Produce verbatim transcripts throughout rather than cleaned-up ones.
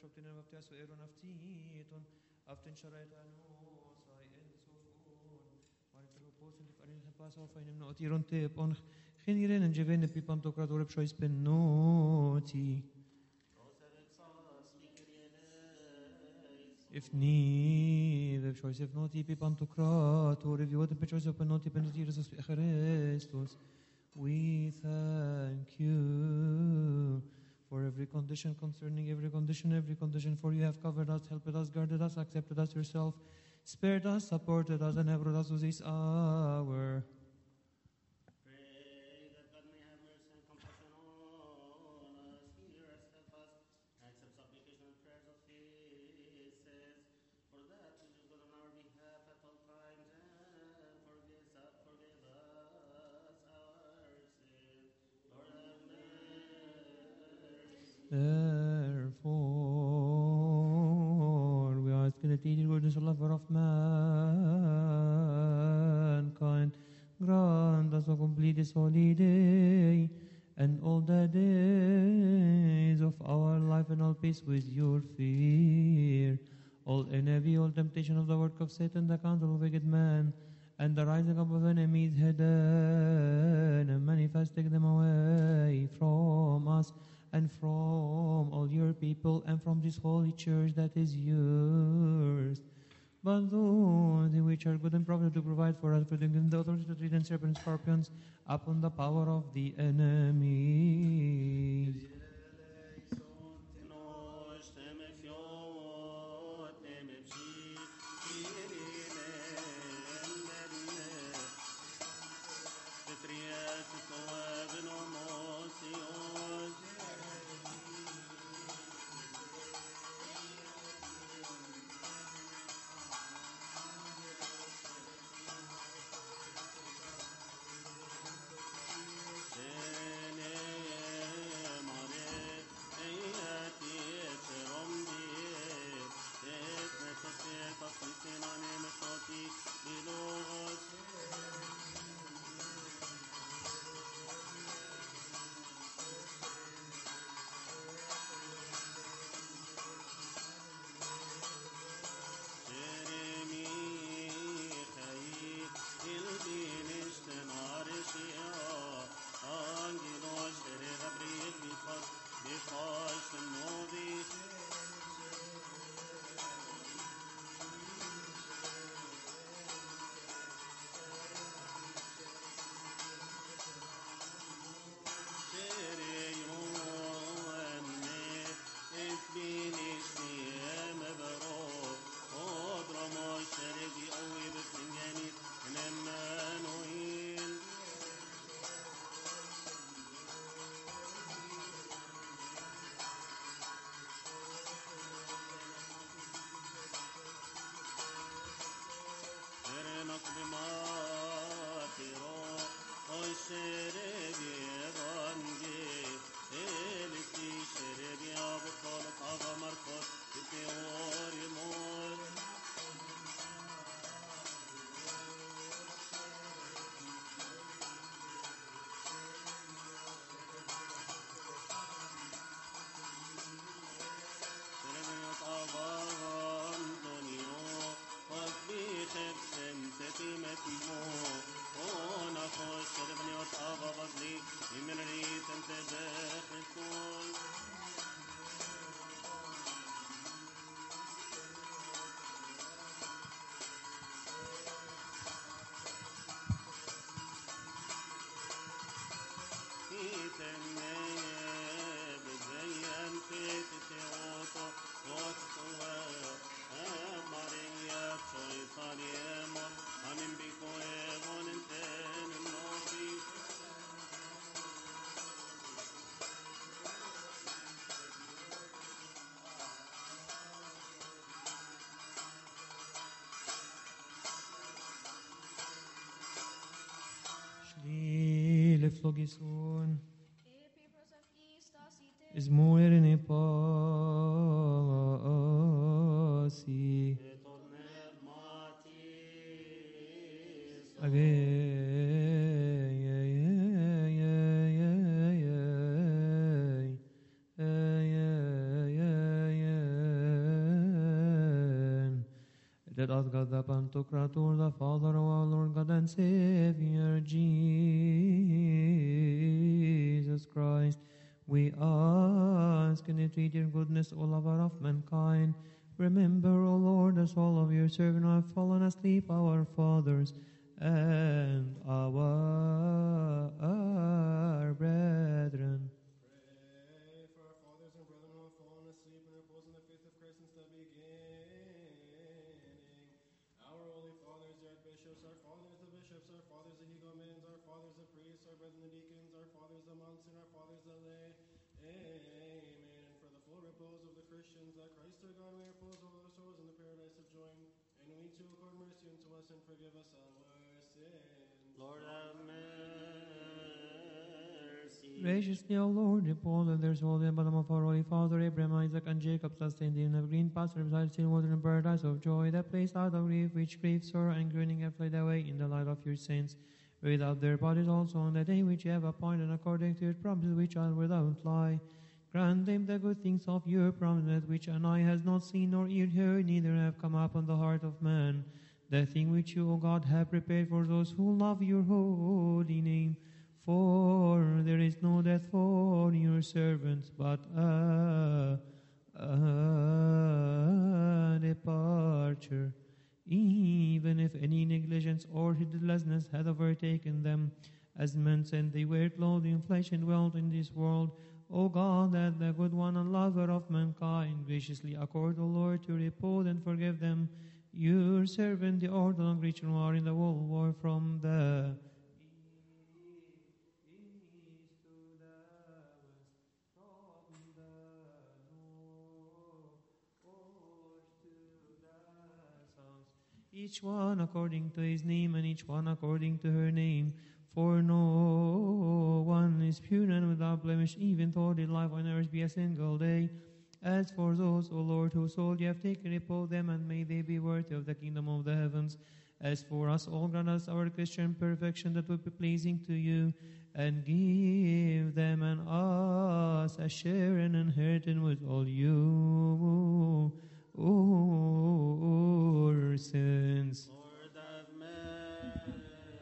shoptin en baptias og eron aftiton, aftin sharait anos, I en sofon, marital oposin tif arin hepas of einem no otiron tep on geniren en jevene pipam tokrador pshois penoti. If ni, if choice if not, if pantocrator, if you want to choice of penalty, penalty Jesus Christus, we thank you for every condition concerning every condition, every condition. For you have covered us, helped us, guarded us, accepted us yourself, spared us, supported us, and have brought us to this hour. Therefore, we ask in the teaching goodness and love of mankind, grant us to complete this holy day and all the days of our life and all peace with your fear, all envy, all temptation of the work of Satan, the counsel of wicked man, and the rising up of enemies hidden, and manifesting them away from us, and from all your people, and from this holy church that is yours. But those which are good and proper to provide for us, for the authority to treat and serpents, scorpions, upon the power of the enemy. Leflogison is more in a pasi again. Let us God the Pantocrator, the Father of our Lord God and Savior, Jesus Christ, we ask and entreat your goodness, O lover of mankind. Remember, O Lord, the soul of your servant who have fallen asleep, our fathers and our, our brethren. Pray for our fathers and brethren who have fallen asleep and repose in the faith of Christ since the beginning. Our holy fathers, the archbishops, our fathers, the bishops, our fathers, the hegomans, our fathers, the priests, our brethren, the deacons, our fathers, the monks, and our fathers, the lay. Amen. And for the full repose of the Christians, that Christ our God may repose all their souls in the paradise of joy. And we too accord mercy unto us and forgive us our sins. Lord have mercy. Graciously, O Lord, repose on their souls in the bottom of our holy Father, Abraham, Isaac, and Jacob, sustain them in the green pasture beside still water and paradise of joy, that place out of grief, which grief, sorrow, and groaning have fled away in the light of your saints. Without their bodies also on the day which you have appointed according to your promises, which are without lie. Grant them the good things of your promises, which an eye has not seen nor ear heard, neither have come upon the heart of man. The thing which you, O God, have prepared for those who love your holy name. For there is no death for your servants, but a, a departure. Even if any negligence or heedlessness had overtaken them, as men said they were clothed in flesh and dwelt in this world, O God, that the good one and lover of mankind graciously accord, O Lord, to repose and forgive them, your servant, the Orthodox Christian who are in the world war from the east to the west, from the north to the south, each one according to his name, and each one according to her name. For no one is pure and without blemish, even though their life on earth be a single day. As for those, O Lord, whose soul you have taken, repose them, and may they be worthy of the kingdom of the heavens. As for us, all grant us our Christian perfection that will be pleasing to you, and give them and us a share and inheritance with all you, our sins. Lord have mercy.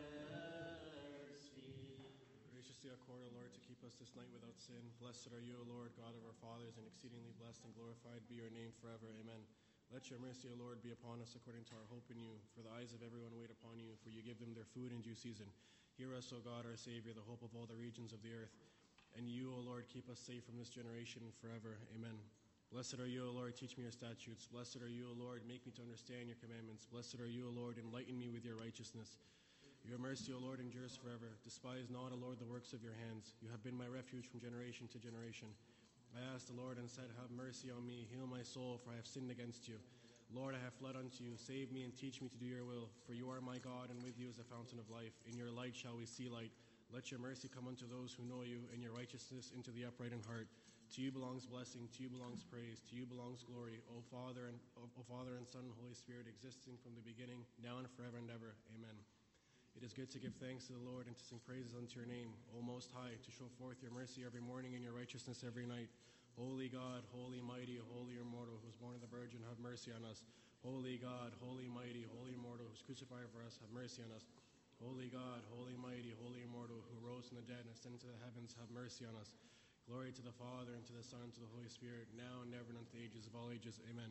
Graciously accord, O Lord, to keep us this night without sin. Blessed are you, O Lord, God of our fathers, and exceedingly blessed and glorified be your name forever. Amen. Let your mercy, O Lord, be upon us according to our hope in you. For the eyes of everyone wait upon you, for you give them their food in due season. Hear us, O God, our Savior, the hope of all the regions of the earth. And you, O Lord, keep us safe from this generation forever. Amen. Blessed are you, O Lord, teach me your statutes. Blessed are you, O Lord, make me to understand your commandments. Blessed are you, O Lord, enlighten me with your righteousness. Your mercy, O Lord, endures forever. Despise not, O Lord, the works of your hands. You have been my refuge from generation to generation. I asked the Lord and said, have mercy on me, heal my soul, for I have sinned against you. Lord, I have fled unto you. Save me and teach me to do your will. For you are my God, and with you is the fountain of life. In your light shall we see light. Let your mercy come unto those who know you, and your righteousness into the upright in heart. To you belongs blessing, to you belongs praise, to you belongs glory, O Father and O, o Father and Son and Holy Spirit, existing from the beginning, now and forever and ever. Amen. It is good to give thanks to the Lord and to sing praises unto your name, O Most High, to show forth your mercy every morning and your righteousness every night. Holy God, holy, mighty, holy, immortal, who was born of the Virgin, have mercy on us. Holy God, holy, mighty, holy, immortal, who was crucified for us, have mercy on us. Holy God, holy, mighty, holy, immortal, who rose from the dead and ascended to the heavens, have mercy on us. Glory to the Father, and to the Son, and to the Holy Spirit, now and ever, and unto the ages of all ages. Amen.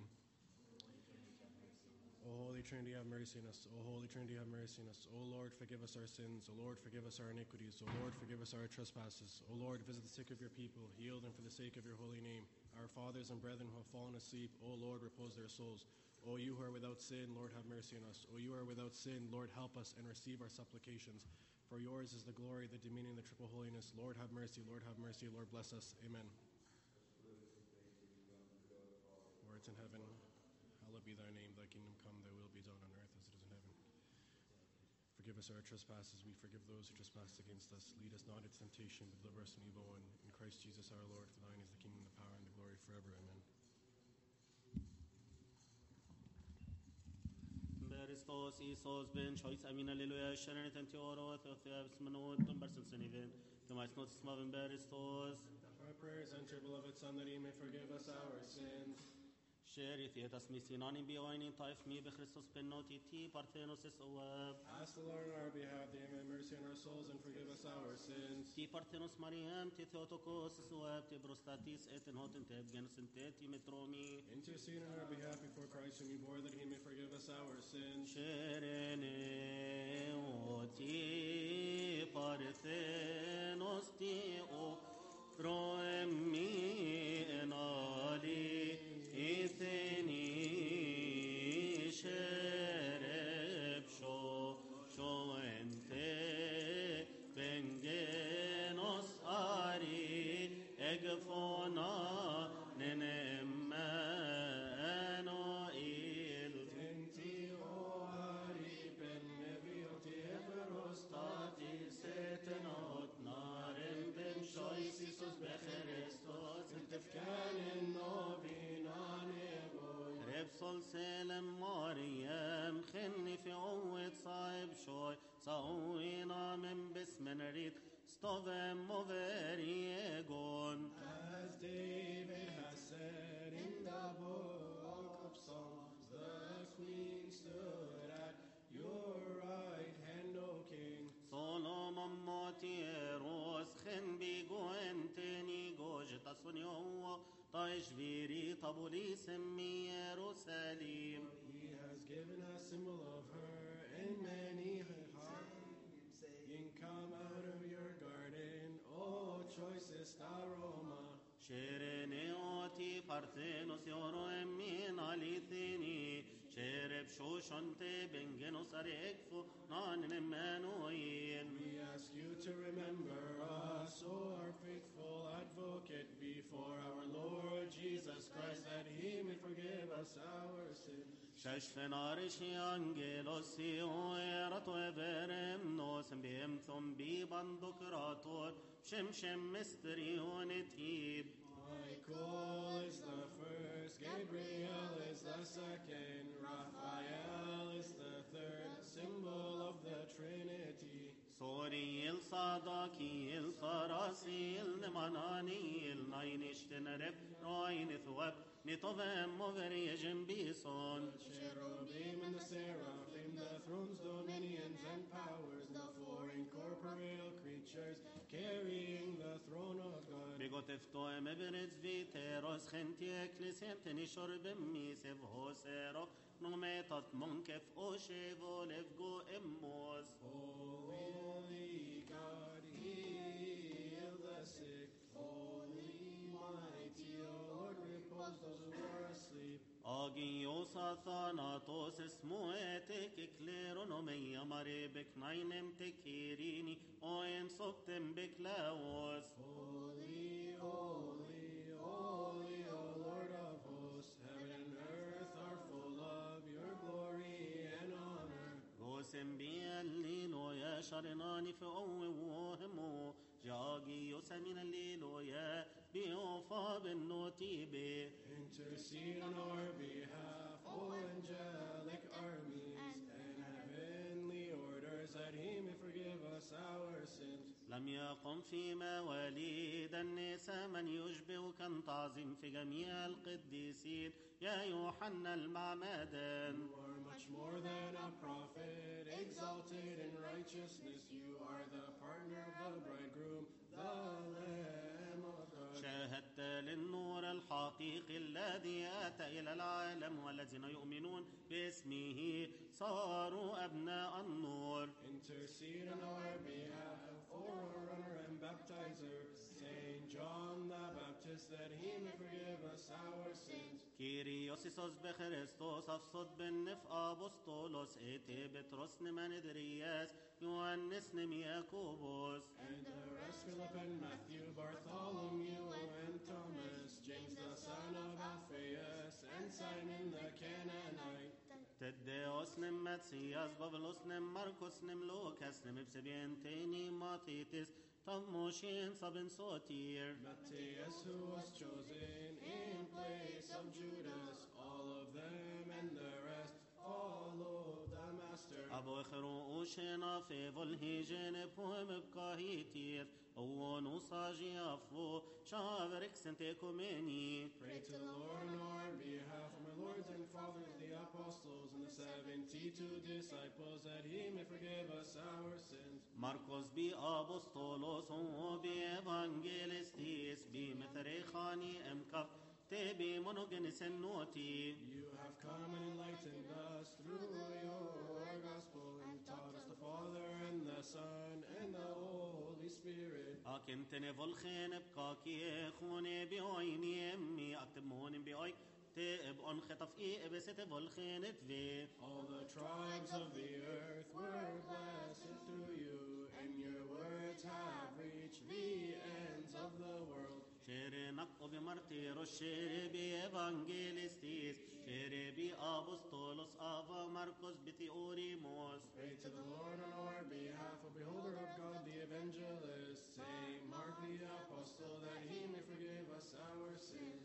O Holy Trinity, have mercy on us. O Holy Trinity, have mercy on us. O Lord, forgive us our sins. O Lord, forgive us our iniquities. O Lord, forgive us our trespasses. O Lord, visit the sick of your people. Heal them for the sake of your holy name. Our fathers and brethren who have fallen asleep, O Lord, repose their souls. O you who are without sin, Lord, have mercy on us. O you who are without sin, Lord, help us and receive our supplications. For yours is the glory, the dominion, the triple holiness. Lord, have mercy. Lord, have mercy. Lord, bless us. Amen. Who art in heaven, hallowed be thy name. Thy kingdom come, thy will be done on earth as it is in heaven. Forgive us our trespasses. We forgive those who trespass against us. Lead us not into temptation, but deliver us from evil one. In Christ Jesus our Lord, for thine is the kingdom, the power, and the glory forever. Amen. Beristos Isos ben choice amin alleluia shanet anti oro theotheus manot tumbersen seniven the might not smaven beristos Our prayers unto your beloved Son, that he may forgive us our sins. شارث يتسمي سيناني بيويني طائف مي بخريستوس بنوتي تي بارثينوس اسواب Ask the Lord on our behalf that He may have mercy on our souls and forgive us our sins. تي بارثينوس مريم تي ثيوتوكوس اسواب تي بروستاتيس اتن هوتن تي بجنس تي مترومي Intercede on our behalf before Christ whom you bore that He may forgive us our sins. شيريني وتي بارثينوس تي او رومي انالي إثني شرب شو شو انت بنجنوس آري اقفونا ننمانو إل Tenti oari ben nevioti eferostati ستنوت نارم بن شويس يسوس بخريستوس Tefkanin novinan evoy. ربصل سالم مريم خني في قوة صاحب شوي صوينا من بسم نريد ستوفم موفريجون As David has said in the book of Psalms, the queen stood at your right hand, O king. سولومون موتيروس خن بيجو انتني جوج تصنيو طايش فيري طبولي سمي يروساليم He has given a symbol of her in many hearts, saying, come out of your garden, O choicest aroma. شيريني اوتي بارثينوس يورو امين عليثيني شيرب شوشون تي بنجنوس اريكفو نان نمانوين We ask you to remember us, O our faithful advocate, before our Lord Jesus Christ, that He may forgive us our sins. شش فنارشي انجيلوس يويراتو افرم نوس بيم ثم بيبان دكراتور شمشم مستريون تيب Michael is the first, Gabriel is the second, Raphael is the third, symbol of the Trinity. سوري الصادقي الفراسي المناني الناينشتن رب راين ثواب نطفم مغري جنبيسون Cherubim and the seraphim, the thrones, dominions, and powers, the four incorporeal creatures carrying the throne of God. بيغوت افتوام برز فيتيروس خنتي اكليسيم تنشر بمي سيفهو سيروف نوميتات منكف اوشيفو لفقو اموس Holy God, heal the sick. Holy, mighty, O Lord, repose those who are asleep. Agios athanatos esmoetek kleronomia mare beknainem tekirini oen soptem beklaos. Holy, holy, holy, O Lord of hosts, heaven and earth are full of your glory and honor. Gosem biallilo ya sharinani fi owe wohemo Jagios amin allilo ya biofa ben notibe. Intercede on our behalf, O angelic armies and heavenly orders, that He may forgive us our sins. لم يقم في مواليد النساء من يشبه كان تعظيم في جميع القديسين يا يوحنا المعمدان. You are much more than a prophet, exalted in righteousness. You are the partner of the bridegroom, the Lamb of God. شاهدت للنور الحقيقي الذي أتى إلى العالم والذين يؤمنون باسمه صاروا أبناء النور. Intercede on our behalf, forerunner and baptizer, Saint John the Baptist, that he may forgive us our sins. كيريوس إيسوس بخريستوس أفصد بالنف أبوستولوس إيتي بطرس نمان إدرياس يوانس نمياكوبوس. And the rest, Philip and Matthew, Bartholomew and Thomas, James the son of Alphaeus, and Simon the Canaanite. تديوس نم ماتسياس بابلوس نم ماركوس نم لوكاس نم بسبينتيني ماتيتس تموشين صبن صوتير. Matthias, who was chosen in place of Judas, all of them and the rest followed the Master. أبو خروشنا في فولهيجين بوهم بكاهيتير Ono sagi afo, shaverek sente komeni. Pray to the Lord on our behalf, my lords and fathers, the apostles, and the seventy-two disciples, that he may forgive us our sins. Marcos bi apostolos o bi evangelistis bi metherechani emkaf te bi monogenes noti. You have come and enlightened us through your gospel, and taught us the Father and the Son and the Holy Spirit. أكنتني فولخين بكاكي خوني بيويني أمي أكتموني بيوي تب أن خطف إيه بست فولخين تفي. All the tribes of the earth were blessed through you, and your words have reached the ends of the world. شيري نقو بمرتيرو شيري بي إيفانجيليستيس شيري بي أبوستولوس أفا ماركوس بتيوريموس. Pray to the Lord on our behalf, O beholder of God, the evangelist, Saint Mark the apostle, that he may forgive us our sins.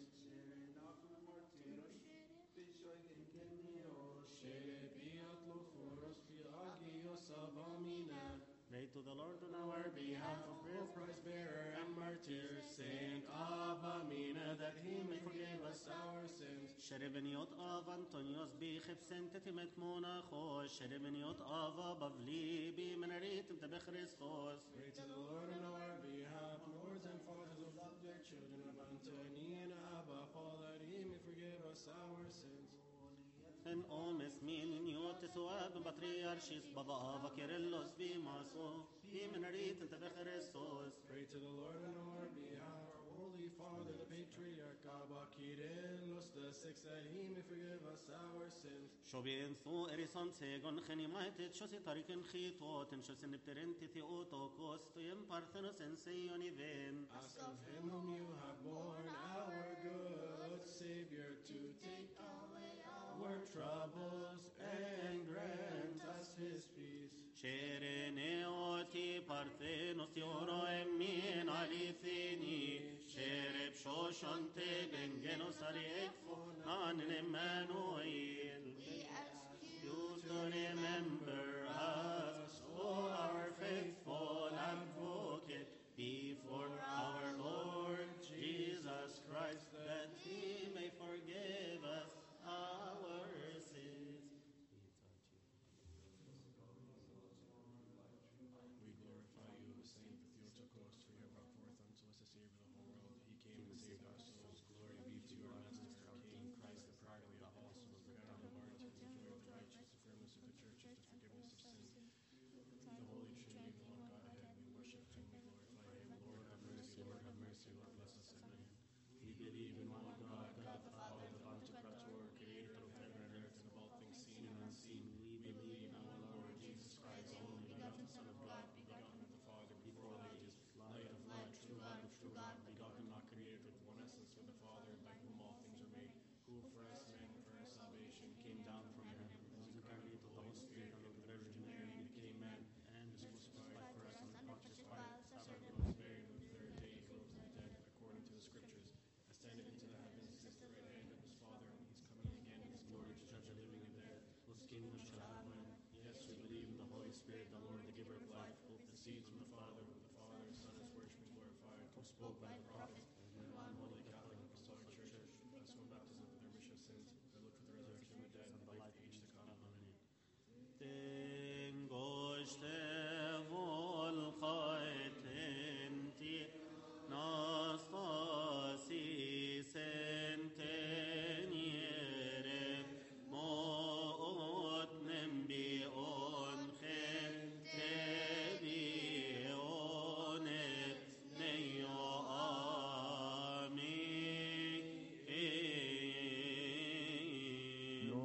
Pray to the Lord on our behalf, Behalf of both Christ bearer and martyr, Saint Avamina, that he may forgive us our sins. شربنيوت آفا أنطونيوس بيخف سنتة متمونا خوش شربنيوت آفا بفلي بي منريت بتبخ خريستوس. Pray to the Lord on our behalf, lords and fathers of love, their children of Antony and Abba, Paul, that he may forgive us our sins. En omes min niote soab patriarchis baba ava Kyrillos bimaso bi menrit tebe Christos. Pray to the Lord on our behalf, our Holy Father, the Patriarch Abba Kyrillos the sixth, that he may forgive us our sins. Shobien so erison segon khenimatet shosi tariken khitot en shosin pterenti theotokos to yem parthenos en seioniven. Ask of him whom you have borne, our good Savior, to take away our troubles and grant us his peace. Shereneoti parthenos tioro emin alithini shereb shoshante bengenos ariekfo an Emmanuel. We ask you You to remember us, O our faithful advocate, before our Lord Jesus Christ, that he may forgive us our sins. We glorify you, Saint Theotokos, for you have brought forth unto us the Savior of the whole world. He came and saved our souls. Glory be to your Master, King Christ, the pride of the apostles, the crown of the martyrs, the joy of the righteous, the firmness of the churches, the forgiveness of sins. The Holy Trinity, the one Godhead, we worship him, we glorify him. Lord, have mercy, Lord, have mercy, Lord, bless us, amen. We believe in one God, God the Father, the Pantocrator, creator of heaven and earth, and of all things seen and unseen. We believe in one Lord Jesus Christ, only begotten Son of God, begotten of the Father before all ages, light of light, true God of true God, begotten, not created, with one essence with the Father, by whom all things are made, who for us men, for our salvation, came down from heaven, was incarnate of the Holy Spirit, of the Virgin Mary, became man, and was crucified for us under Pontius Pilate, suffered, was buried, and the third day he rose from the dead, according to the Scriptures, ascended into the heavens, sits at the right hand of his Father, and he's coming again in his glory to judge the living and dead, whose kingdom shall have no end. Yes, we believe in the Holy Spirit, the Lord, the giver of life, who proceeds from the Father, who the Father and Son is worshipped and glorified, who spoke by the prophets, and one holy Catholic Apostolic Church, us one baptism for the remission of sins, and look for the resurrection of the dead and the life of the age to come. Amen. Tengoște volcaetenti nastasi senteniere mot nembi on tebi onet neo amin.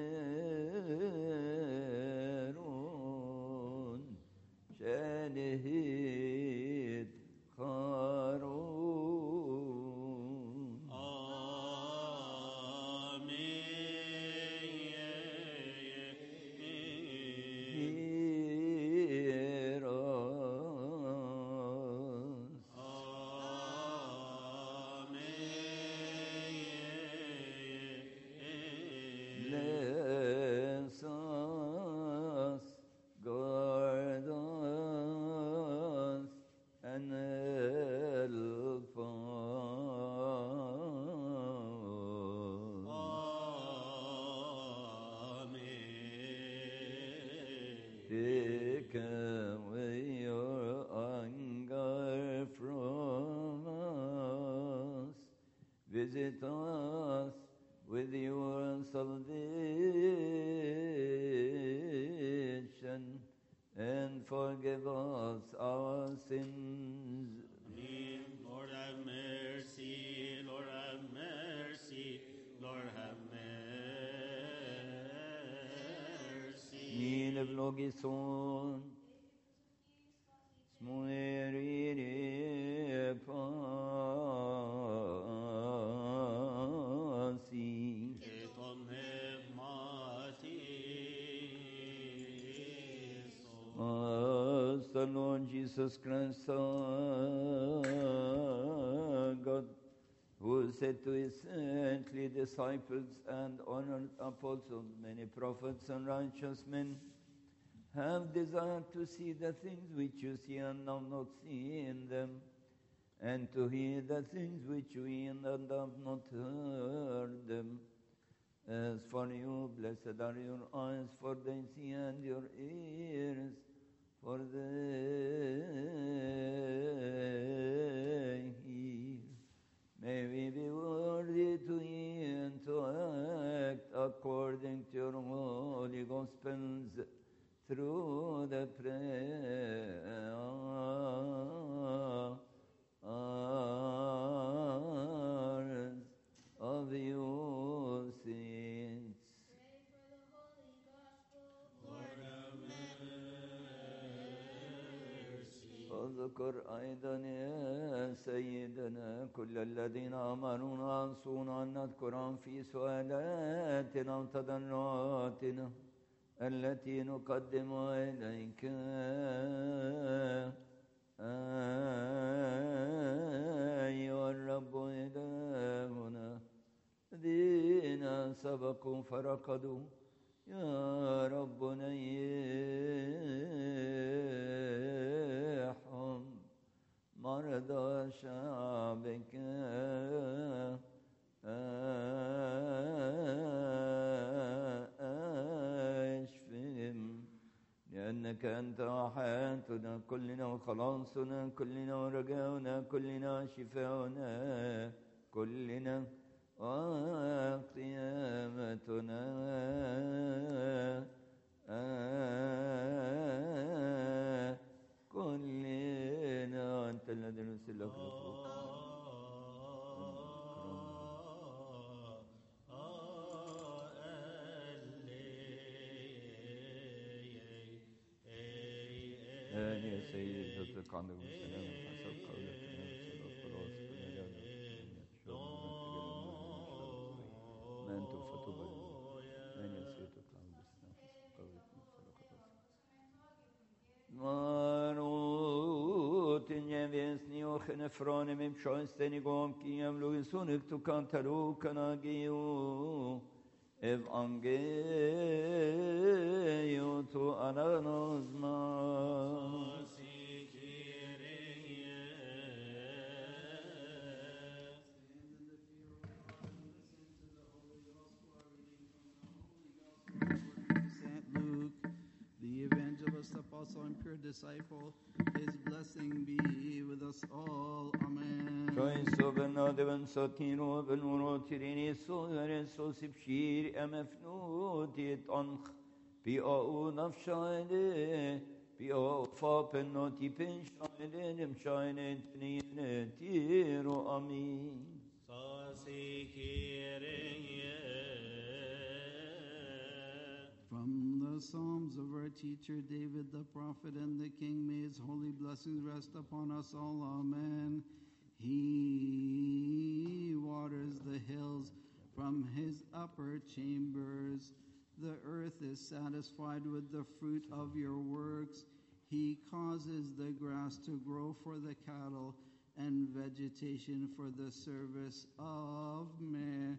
شانه visit us with your salvation and forgive us our sins. Amen. Lord have mercy, Lord have mercy, Lord have mercy. Min eblogison, smoerire pasi. Et om hevmatiso. As the Lord Jesus Christ, our God, who said to his saintly disciples and honored apostles, many prophets and righteous men, have desired to see the things which you see and have not seen them, and to hear the things which you hear and have not heard them. As for you, blessed are your eyes, for they see, and your ears, for they hear. May we be worthy to hear and to act according to your holy gospels through the prayers of your saints. Pray for the holy gospel. Lord have mercy. اذكر أيضا يا سيدنا كل الذين أمرونا أنصونا أن نذكرهم في سؤالاتنا وتضرعاتنا التي نقدمها إليك أيها الرب إلهنا. الذين سبقوا فرقدوا يا رب نيحهم. مرضى شعبك اشفهم، لأنك أنت حياتنا كلنا وخلاصنا كلنا ورجاؤنا كلنا شفاؤنا كلنا وقيامتنا. كلنا أنت الذي نرسل لك الرسول. آمين يا سيدي، تطلق عندك السلام حسب قولك نفس الخلاص كلنا ما أنتم فتوبة آمين يا سيدي، تطلق عندك السلام حسب قولك نفس الخلاص. Marotin jevjesni och nefrane med psjösten igång kiem logisonik tu kantaru kanagio evangelio tu ananosma. Saint Luke, the evangelist, apostle, and pure disciple, his blessing be with us all. Amen. Shoinso benade ben satiro ben urotirini soyare sosipshir emefnutit anch bi au nafshayde bi au fapenoti penshaide dem shaine tnine tiro amin. From the Psalms of our teacher David the prophet and the king, may his holy blessings rest upon us all. Amen. He waters the hills from his upper chambers. The earth is satisfied with the fruit of your works. He causes the grass to grow for the cattle and vegetation for the service of man.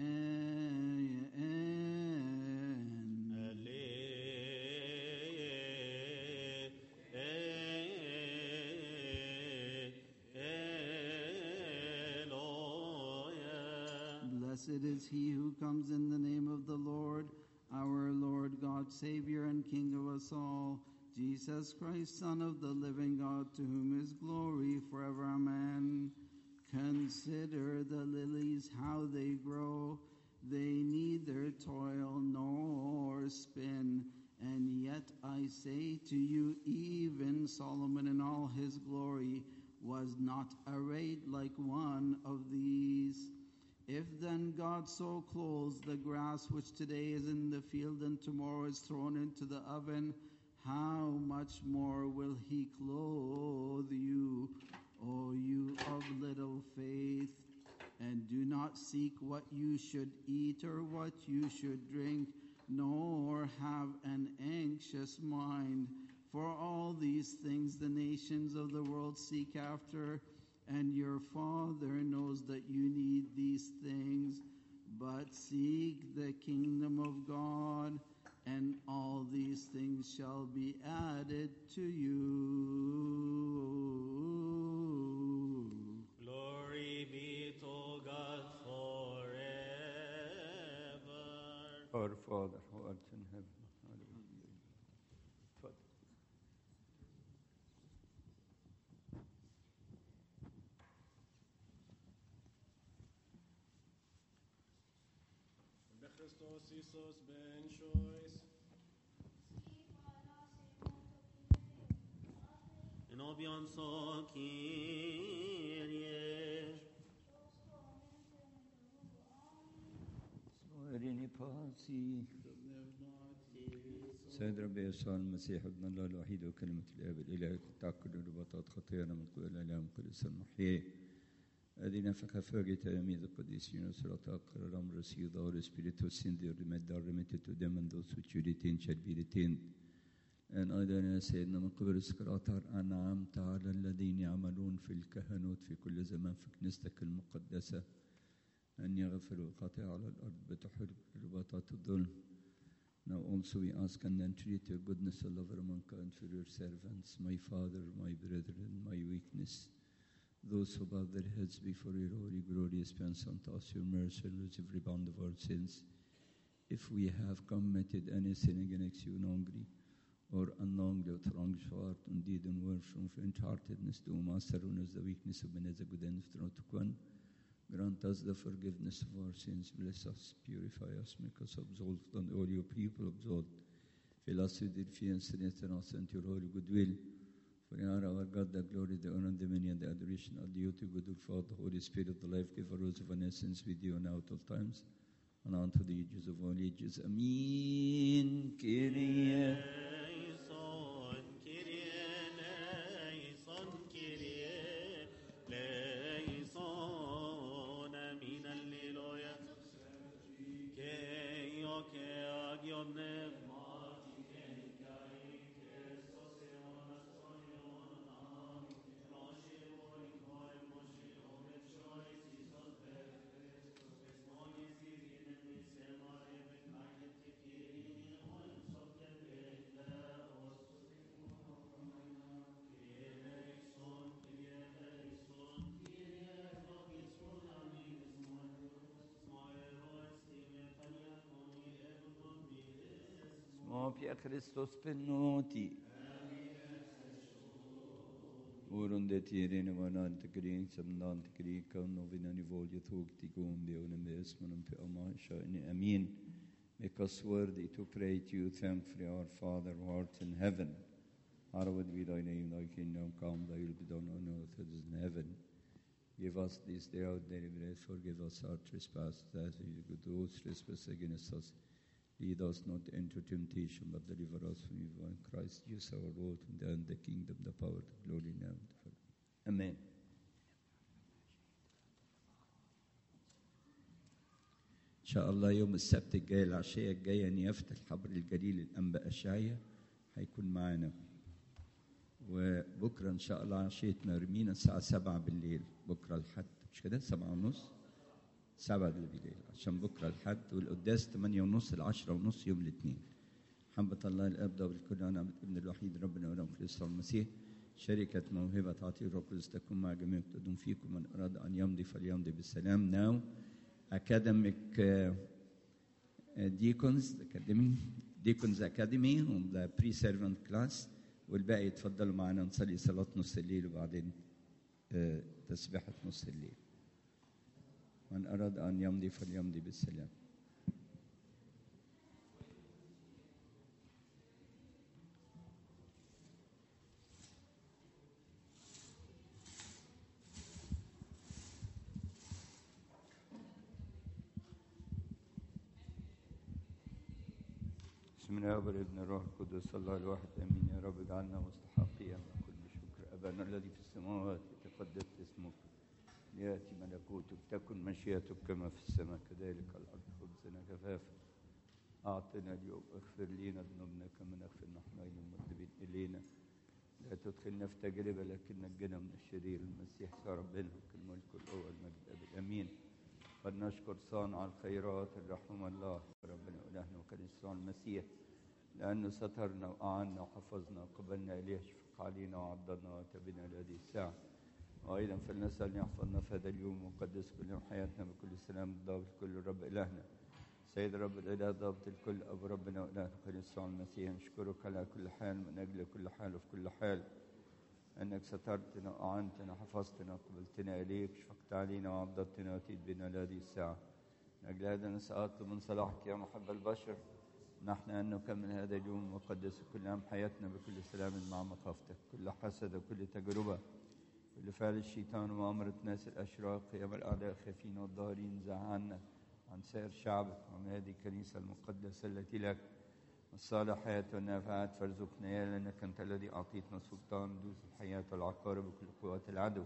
Blessed is he who comes in the name of the Lord, our Lord God, Savior and King of us all, Jesus Christ, Son of the living God, to whom is glory forever. Amen. Consider Consider the lilies, how they grow. They neither toil nor spin. And yet I say to you, even Solomon in all his glory was not arrayed like one of these. If then God so clothes the grass which today is in the field and tomorrow is thrown into the oven, how much more will he clothe you, O you of little faith? And do not seek what you should eat or what you should drink, nor have an anxious mind. For all these things the nations of the world seek after, and your Father knows that you need these things. But seek the kingdom of God, and all these things shall be added to you. Glory be to God forever. Our Father who art in heaven, hallowed be thy name. Father. Christos Isos ben Shois. In obion so Kyrie. سوارني باسي سيد ربي يسوع المسيح ابن الله الوحيد وكلمة الآب الإله تأكد رباطات خطيئنا من قبل الإله مقدس المحيي الذين فكفاجي تلاميذ القديسين وسلطاء قرارهم رسيضة والإسبيريتوس سندي رمدار رمتتو دمن دوس وتشوريتين شربيرتين أن أيضا يا سيدنا من قبل السكراتار أنعمت على الذين يعملون في الكهنوت في كل زمان في كنيستك المقدسة أن يغفروا الخطيئة على الأرض بتحرق رباطات الظلم. Now also we ask and entreat your goodness, O lover of mankind, for your servants, my father, my brethren, my weakness, those who bow their heads before your holy, glorious presence, unto us your mercy, lose every bound of our sins. If we have committed any sin against you knowingly or unknowingly, with wrong heart, in deed and word, from faint-heartedness to master, who knows the weakness of Beneza, good and through to one. Grant us the forgiveness of our sins. Bless us, purify us, make us absolved, and all your people absolved. Fill us with your fear and strengthen us into your holy goodwill. For you are our God, the glory, the honor, the dominion, the adoration are due to good Father, the Holy Spirit, the life giver, rose of an essence with you now at all times, and unto the ages of all ages. Amen. Kyrie. Leison, Kyrie, leison, Kyrie, leison, amin, alleluia. Ke io ke agion nev Pia Christos penoti. Oron det tirene var nant kring som nant kring kan och vinna ni våld jag tog till gombe och den besmen på amasha in amen. Make us worthy to pray to you, thankfully, our Father who art in heaven. Hallowed be thy name, thy kingdom come, thy will be done on earth as in heaven. Give us this day our daily bread, forgive us our trespasses, as we do those trespass against us. Lead us not into temptation, but deliver us from evil. In Christ Jesus our Lord, and then the kingdom, the power, the glory, now and forever. Amen. إن شاء الله يوم السبت الجاي العشية الجاية نيافة الحبر الجليل الأنبا أشعيا هيكون معنا. وبكرة إن شاء الله عشية مرمينا الساعة سبعة بالليل بكرة الحد مش كده سبعة ونص سبعة بالليل عشان بكرة الحد والقداس ثمانية ونص العشرة ونص يوم الاثنين. محبة الله الأب ده بالكل نعمة ابن الوحيد ربنا ولهم في يسوع المسيح شركة موهبة عطية الروح القدس تكون مع جميع تدوم فيكم من أراد أن يمضي فليمضي بالسلام. Now academic uh, uh, deacons academy deacons academy on the pre-servant class والباقي يتفضلوا معنا نصلي صلاة نص الليل وبعدين uh, تسبيحة نص الليل. من أراد أن يمضي فليمضي بالسلام. بسم الله والابن الروح القدس الله الواحد امين. يا رب اجعلنا مستحقين كل شكر. ابانا الذي في السماوات يتقدس اسمك، لياتي ملكوتك، تكن مشيئتك كما في السماء كذلك على الارض. خبزنا كفافا اعطنا اليوم، اغفر لنا ذنوبنا كما نغفر نحن ايضا المذنبين الينا، لا تدخلنا في تجربه لكن نجنا من الشرير. المسيح يا ربنا الملك والقوه والمجد ابد امين. قد نشكر صانع الخيرات الرحمن الله ربنا إلهنا وكنيسة المسيح، لأنه سترنا وأعنا وحفظنا وقبلنا إليه، شفق علينا وعضدنا وتبنا لهذه الساعة. وأيضا فلنسأل يحفظنا في هذا اليوم وقدس كل يوم حياتنا بكل سلام ضابط الكل رب إلهنا سيد رب الإله ضابط الكل أبو ربنا وإلهنا وكنيسة المسيح. نشكرك على كل حال من أجل كل حال وفي كل حال، أنك سترتنا وأعنتنا حفظتنا وقبلتنا إليك، شفقت علينا وعضدتنا وأتيت بنا لهذه الساعة. من أجل هذا نسأل من صلاحك يا محب البشر، نحن أن نكمل هذا اليوم وقدس كل عام حياتنا بكل سلام مع مخافتك. كل حسد وكل تجربة، كل فعل الشيطان وأمرة ناس الأشرار، قيام الأعداء خافين والظاهرين، زع عنا عن سائر شعبك وعن هذه الكنيسة المقدسة التي لك الصالحات والنافعات. فارزقنا يا لأنك أنت الذي أعطيتنا سلطان دوس الحياة والعقارب وكل قوات العدو،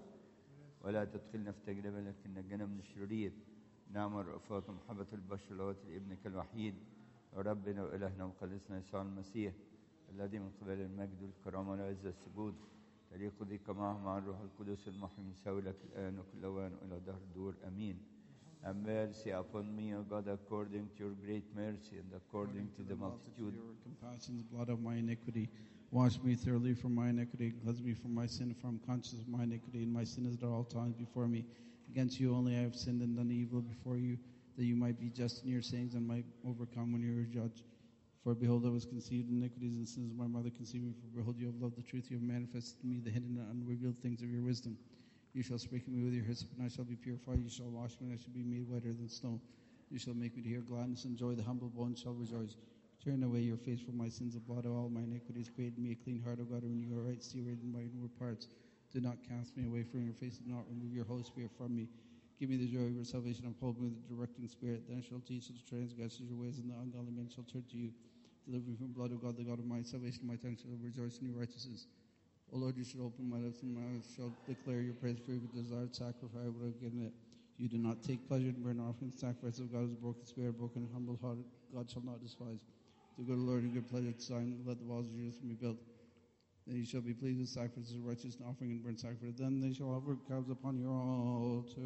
ولا تدخلنا في تجربة لكن نجنا من الشرير. نعم الرأفات ومحبة البشر لوات لابنك الوحيد ربنا وإلهنا ومخلصنا يسوع المسيح، الذي من قبل المجد والكرامة والعزة السجود تليق بك معه مع الروح القدس المحيي يساوي لك الآن وكل أوان وإلى دهر الدور آمين. And mercy upon me, O God, according to your great mercy and according to the multitude of your compassions, blood of my iniquity. Wash me thoroughly from my iniquity, cleanse me from my sin, for I am conscious of my iniquity, and my sin is at all times before me. Against you only I have sinned and done evil before you, that you might be just in your sayings and might overcome when you are judged. For behold, I was conceived in iniquities and sins of my mother conceived me. For behold, you have loved the truth, you have manifested to me the hidden and unrevealed things of your wisdom. You shall sprinkle me with your hyssop, and I shall be purified. You shall wash me, and I shall be made whiter than snow. You shall make me to hear gladness and joy. The humble bones shall rejoice. Turn away your face from my sins, the blood of all my iniquities. Create in me a clean heart, O God, and renew a right spirit in my inward parts. Do not cast me away from your face, do not remove your Holy Spirit from me. Give me the joy of your salvation, uphold me with a directing spirit. Then I shall teach the transgressors your ways, and the ungodly men shall turn to you. Deliver me from blood, O God, the God of my salvation. My tongue shall rejoice in your righteousness. O Lord, you should open my lips, and my mouth shall declare your praise. For your desired sacrifice, I would have given it. You do not take pleasure in burnt offerings. Sacrifice of God is a broken spirit, broken and humble heart. God shall not despise. The good Lord, in good pleasure to sign, let the walls of Jerusalem be built. Then you shall be pleased with sacrifices of righteous and offering and burnt sacrifice. Then they shall offer calves upon your altar.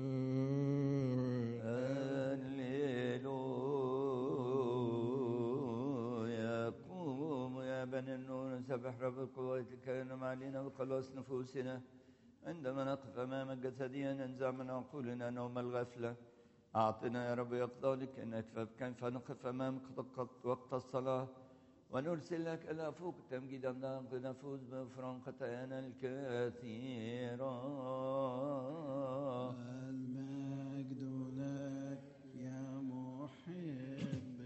Alleluia. قوموا يا بني النور نسبح رب القوات الكائن علينا وخلاص نفوسنا. عندما نقف أمامك جسديا ننزع من عقولنا نوم الغفلة. أعطنا يا رب يقضى لك أنك كيف نقف أمامك وقت الصلاة ونرسل لك إلى فوق تمجيدا نفوز بغفران خطايانا الكثيرة. المجد لك يا محب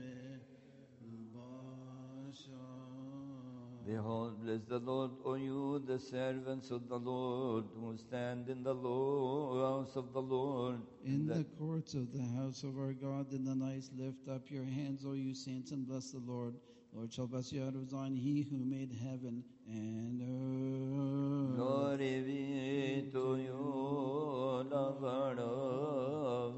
البشر. Behold, bless the Lord, O you, the servants of the Lord, who stand in the house of the Lord. In the courts of the house of our God in the night, lift up your hands, O you saints, and bless the Lord. Lord shall bless you out of Zion, he who made heaven and earth. Glory be to you, Lord of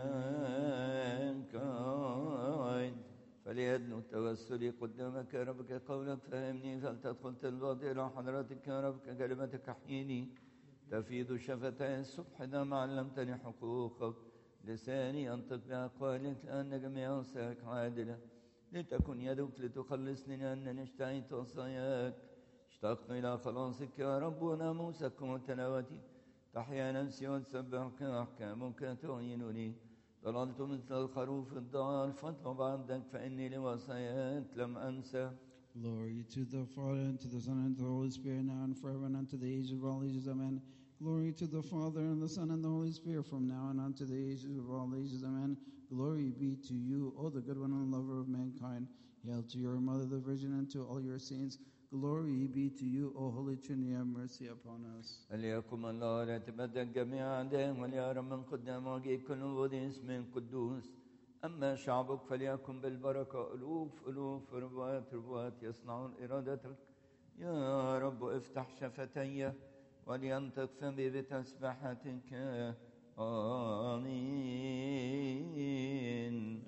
mankind. فليدنو توسلي قدامك يا رب كقولك فهمني، فلتدخل تلباطي إلى حضرتك يا رب ككلمتك أحييني. تفيض شفتي الصبح إذا علمتني حقوقك. لساني ينطق بأقوالك لأن جميع وصاياك عادلة. لتكن يدك لتخلصني لأنني اشتهيت وصاياك. اشتقت إلى خلاصك يا رب وناموسك وتلاوتي. تحيا نفسي وتسبحك أحكامك تعينني. ضللت مثل الخروف الضال فاطلب عبدك فإني لوصاياك لم أنسى. Glory to the Father, and to the Son, and to the Holy Spirit, now and forever, and unto the age of all ages. Amen. Glory to the Father, and the Son, and the Holy Spirit, from now and unto the ages of all ages. Amen. Glory be to you, O the good one and lover of mankind. Hail to your mother, the Virgin, and to all your saints. Glory be to you, O Holy Trinity, have mercy upon us. فليقم الله لا تبدل جميع أعدائهم وليرى من قدام وجهه كل وضع اسم قدوس. أما شعبك فليكن بالبركة ألوف ألوف ربوات ربوات يصنعون إرادتك. يا رب افتح شفتي ولينطق فمي بتسبحتك. آمين.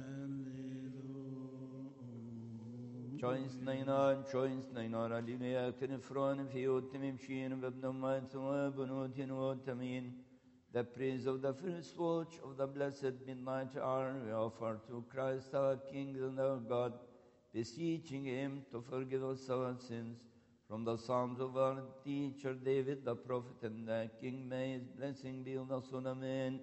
Choice nainar, choice nainar, alineya knifran fi utimimshin vabnamat wabunutin utamin. The praise of the first watch of the blessed midnight hour we offer to Christ our King and our God, beseeching Him to forgive us our sins. From the Psalms of our teacher David, the prophet and the King, may His blessing be on us. Amen.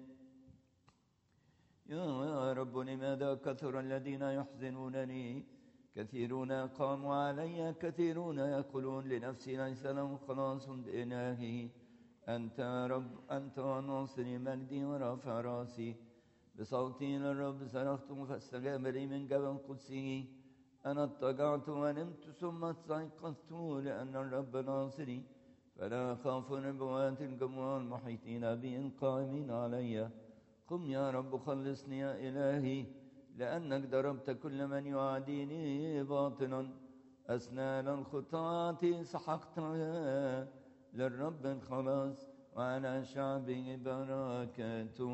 يا رب لماذا كثر الذين يحزنونني كثيرون قاموا علي كثيرون يقولون لنفسي ليس لهم خلاص بإلهي. أنت يا رب أنت ناصري مجدي ورافع راسي. بصوتي للرب صرخت فاستجاب لي من جبل قدسه. أنا اضطجعت ونمت ثم استيقظت لأن الرب ناصري. فلا أخاف نبوات الجموع المحيطين بي القائمين علي. قم يا رب خلصني يا إلهي لأنك ضربت كل من يعاديني باطلا. أسنان الخطاة سحقتها للرب الخلاص وعلى شعبه بركاته.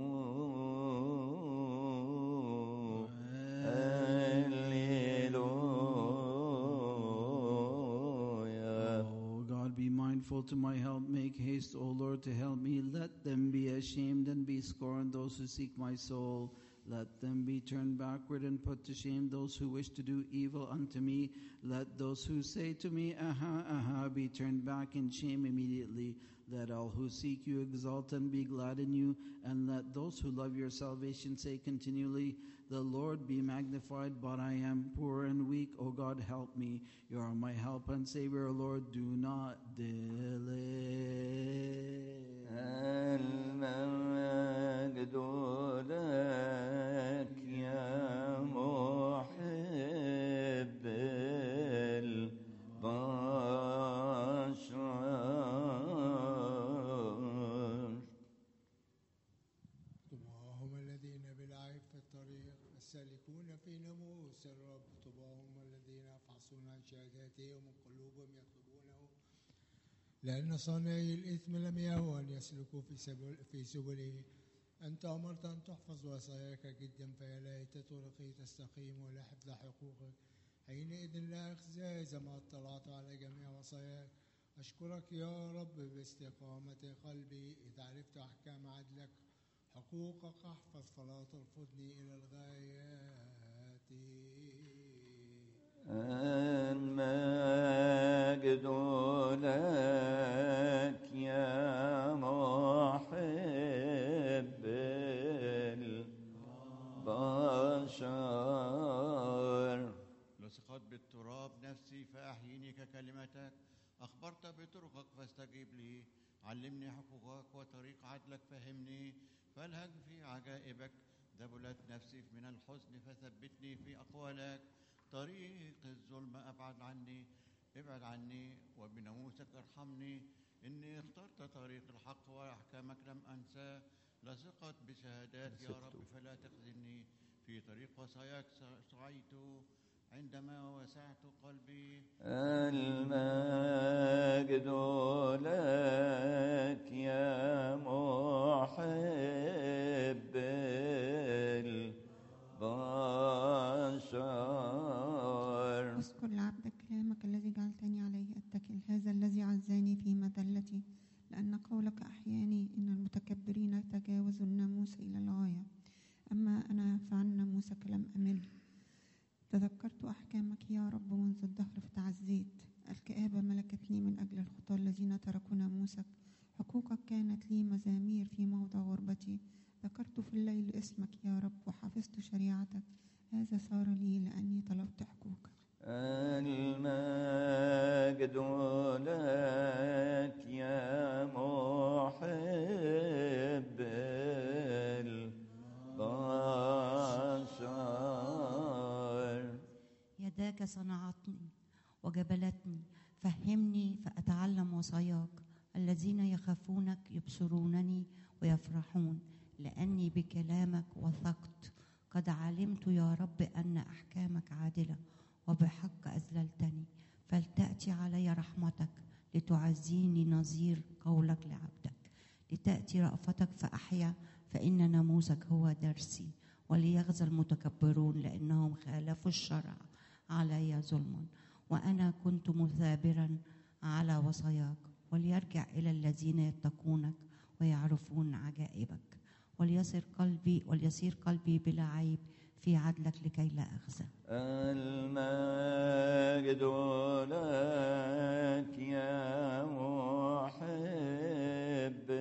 Mindful to my help, make haste, O Lord, to help me. Let them be ashamed and be scorned, those who seek my soul. Let them be turned backward and put to shame, those who wish to do evil unto me. Let those who say to me, Aha, aha, be turned back in shame immediately. Let all who seek you exalt and be glad in you. And let those who love your salvation say continually, The Lord be magnified, but I am poor and weak. O God, help me. You are my help and Savior, O Lord. Do not delay. المجد لك يا محب البشر. طباهم الذين بالعيب في الطريق السالكون في ناموس الرب. طباهم الذين يفحصون عن شهاداتهم وقلوبهم يطلبونه. لأن صانعي الإثم لم يهوا أن يسلكوا في سبل في سبله. أنت أمرت أن تحفظ وصاياك جدا فيا ليت طرقي تستقيم ولا حفظ حقوقك. حينئذ لا أخزى إذا ما اطلعت على جميع وصاياك. أشكرك يا رب باستقامة قلبي إذا عرفت أحكام عدلك. حقوقك احفظ فلا ترفضني إلى الغايات. المجد لك يا محب البشر. لصقت بالتراب نفسي فأحييني ككلمتك. أخبرت بطرقك فاستجيب لي. علمني حقوقك وطريق عدلك فهمني. فالهج في عجائبك. ذبلت نفسي من الحزن فثبتني في أقوالك. طريق الظلم أبعد عني ابعد عني وبناموسك ارحمني. إني اخترت طريق الحق وأحكامك لم أنسى. لصقت بشهادات يا رب فلا تخزني. في طريق وصاياك سعيت عندما وسعت قلبي. المجد لك يا محب البشر. اذكر لعبدك كلامك الذي جعلتني عليه أتكل. هذا الذي عزاني في مذلتي لأن قولك أحياني. إن المتكبرين تجاوزوا الناموس إلى الغاية. أما أنا فعن ناموسك لم أمل. تذكرت أحكامك يا رب منذ الدهر فتعزيت. الكآبة ملكتني من أجل الخطاة الذين تركوا ناموسك. حقوقك كانت لي مزامير في موضع غربتي. ذكرت في الليل اسمك يا رب وحفظت شريعتك. هذا صار لي لأني طلبت حقوقك. المجد لك يا صنعتني وجبلتني، فهمني فأتعلم وصاياك. الذين يخافونك يبصرونني ويفرحون، لأني بكلامك وثقت. قد علمت يا رب أن أحكامك عادلة، وبحق أذللتني. فلتأتي علي رحمتك لتعزيني نظير قولك لعبدك. لتأتي رأفتك فأحيا، فإن ناموسك هو درسي. وليغزى المتكبرون لأنهم خالفوا الشرع علي ظلما، وأنا كنت مثابرا على وصاياك. وليرجع إلى الذين يتقونك ويعرفون عجائبك. وليصير قلبي وليصير قلبي بلا عيب في عدلك لكي لا أخزى. المجد لك يا محب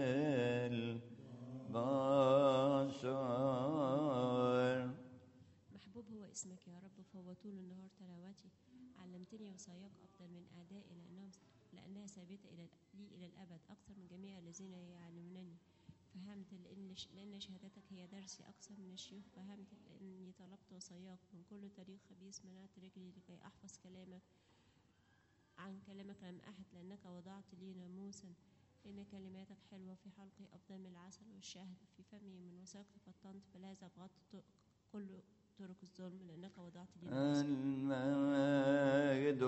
البشر. محبوب هو اسمك يا رب، فهو طول النهار تلاوتي. علمتني وصاياك أفضل من أعدائي، لأنهم لأنها ثابتة إلى لي إلى الأبد، أكثر من جميع الذين يعلمونني. فهمت لأن لأن شهادتك هي درسي، أكثر من الشيوخ. فهمت لأني طلبت وصاياك. من كل طريق خبيث منعت رجلي لكي أحفظ كلامك. عن كلامك لم أحد، لأنك وضعت لي ناموسا. إن كلماتك حلوة في حلقي، أفضل من العسل والشهد. في فمي من وثاق فطنت، فلهذا أبغضت كل طرق الظلم، لأنك وضعت لي ناموسا. المجد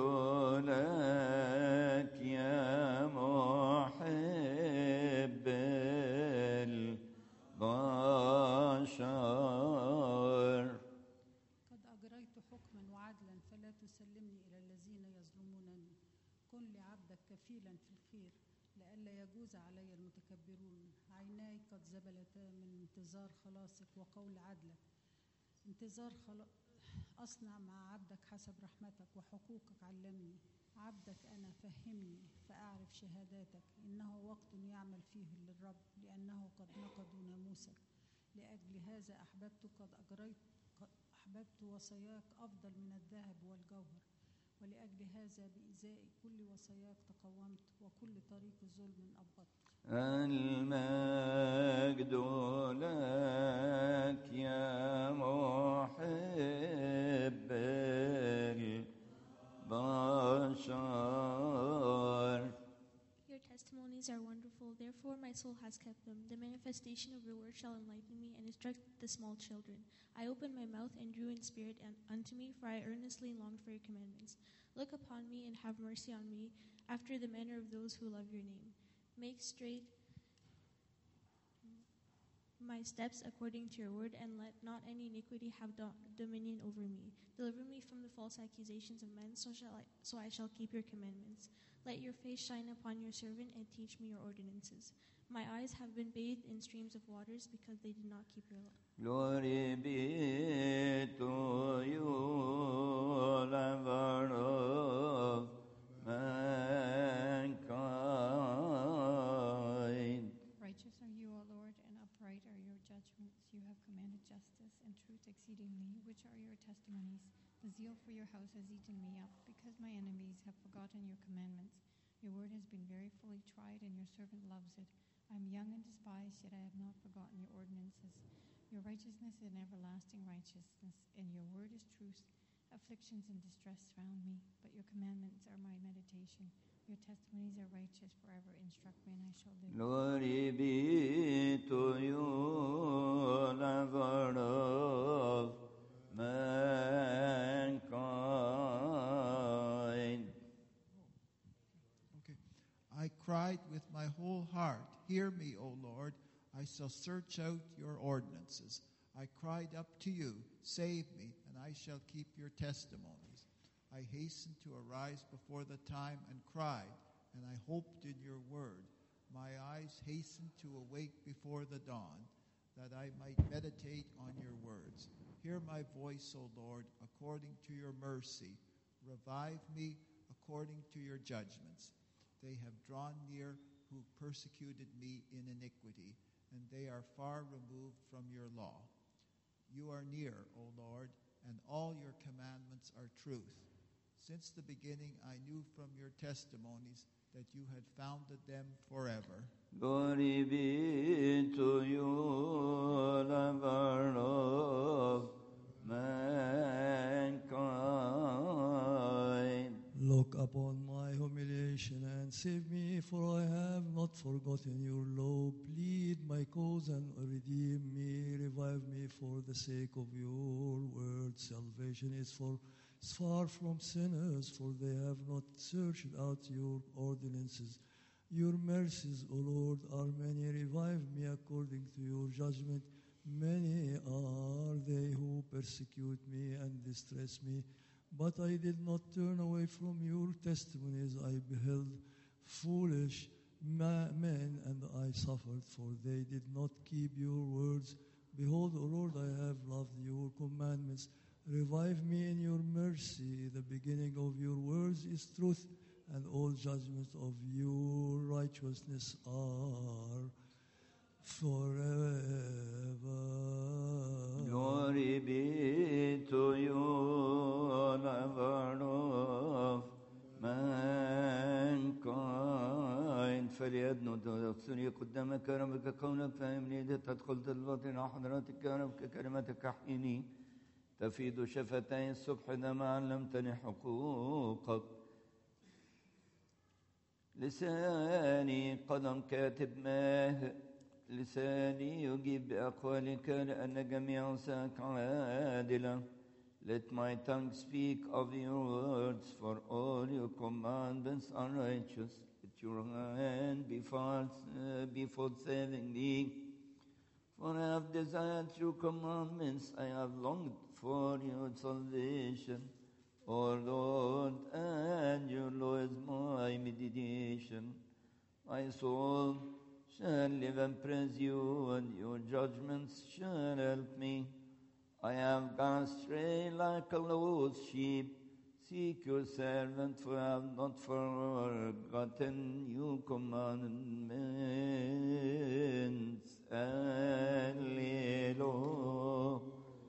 لك يا محب البشر. قد أجريت حكما وعدلا، فلا تسلمني إلى الذين يظلمونني. كن لعبدك كفيلا في الخير، لئلا يجوز علي المتكبرون. عيناي قد زبلتا من انتظار خلاصك وقول عدلك. انتظار خلاص أصنع مع عبدك حسب رحمتك، وحقوقك علمني. عبدك أنا، فهمني فأعرف شهاداتك. إنه وقت يعمل فيه للرب، لأنه قد نقضوا ناموسك. لأجل هذا أحببت قد أجريت أحببت وصاياك أفضل من الذهب والجوهر. ولأجل هذا بإزاء كل وصاياك تقومت، وكل طريق ظلم أبغضت. المجد لك يا محب البشر. Your testimonies are wonderful, therefore my soul has kept them. The manifestation of your word shall enlighten me and instruct the small children. I opened my mouth and drew in spirit unto me, for I earnestly longed for your commandments. Look upon me and have mercy on me, after the manner of those who love your name. Make straight my steps according to your word, and let not any iniquity have do- dominion over me. Deliver me from the false accusations of men, so shall I, so I shall keep your commandments. Let your face shine upon your servant, and teach me your ordinances. My eyes have been bathed in streams of waters, because they did not keep your law. Glory be to you, lover of mankind. Righteous are you, O Lord, and upright are your judgments. You have commanded justice and truth exceedingly, which are your testimonies. The zeal for your house has eaten me up, because my enemies have forgotten your commandments. Your word has been very fully tried, and your servant loves it. I am young and despised, yet I have not forgotten your ordinances. Your righteousness is an everlasting righteousness, and your word is truth. Afflictions and distress surround me, but your commandments are my meditation. Your testimonies are righteous forever. Instruct me, and I shall live. Glory be to you, lover of mankind. Okay. I cried with my whole heart, hear me, O Lord. I shall search out your ordinances. I cried up to you, save me, and I shall keep your testimonies. I hastened to arise before the time and cried, and I hoped in your word. My eyes hastened to awake before the dawn, that I might meditate on your words. Hear my voice, O Lord, according to your mercy. Revive me according to your judgments. They have drawn near who persecuted me in iniquity, and they are far removed from your law. You are near, O Lord, and all your commandments are truth. Since the beginning I knew from your testimonies that you had founded them forever. Glory be to you, lover of mankind. upon my humiliation and save me, for I have not forgotten your law. Plead my cause and redeem me. Revive me for the sake of your word. Salvation is for is far from sinners, for they have not searched out your ordinances. Your mercies, O Lord, are many. Revive me according to your judgment. Many are they who persecute me and distress me. But I did not turn away from your testimonies. I beheld foolish ma- men, and I suffered, for they did not keep your words. Behold, O Lord, I have loved your commandments. Revive me in your mercy. The beginning of your words is truth, and all judgments of your righteousness are forever. Glory be to you, Lord of mankind. فليدنو تغسلي قدامك ربك كونك فاهمني تدخل تلوطن حضرتك ربك كلمتك أحيني تفيض شفتي الصبح دم علمتني حقوقك لساني قدم كاتب ماه لساني يجيب بأقوالك لأن جميع ساك عادلة. Let my tongue speak of your words, for all your commandments are righteous. Let your hand be fast, uh, be for saving me. For I have desired your commandments, I have longed for your salvation. O Lord, and your law is my meditation. My soul shall live and praise you, and your judgments shall help me. I have gone astray like a lost sheep. Seek your servant, for I have not forgotten your commandments. Alleluia.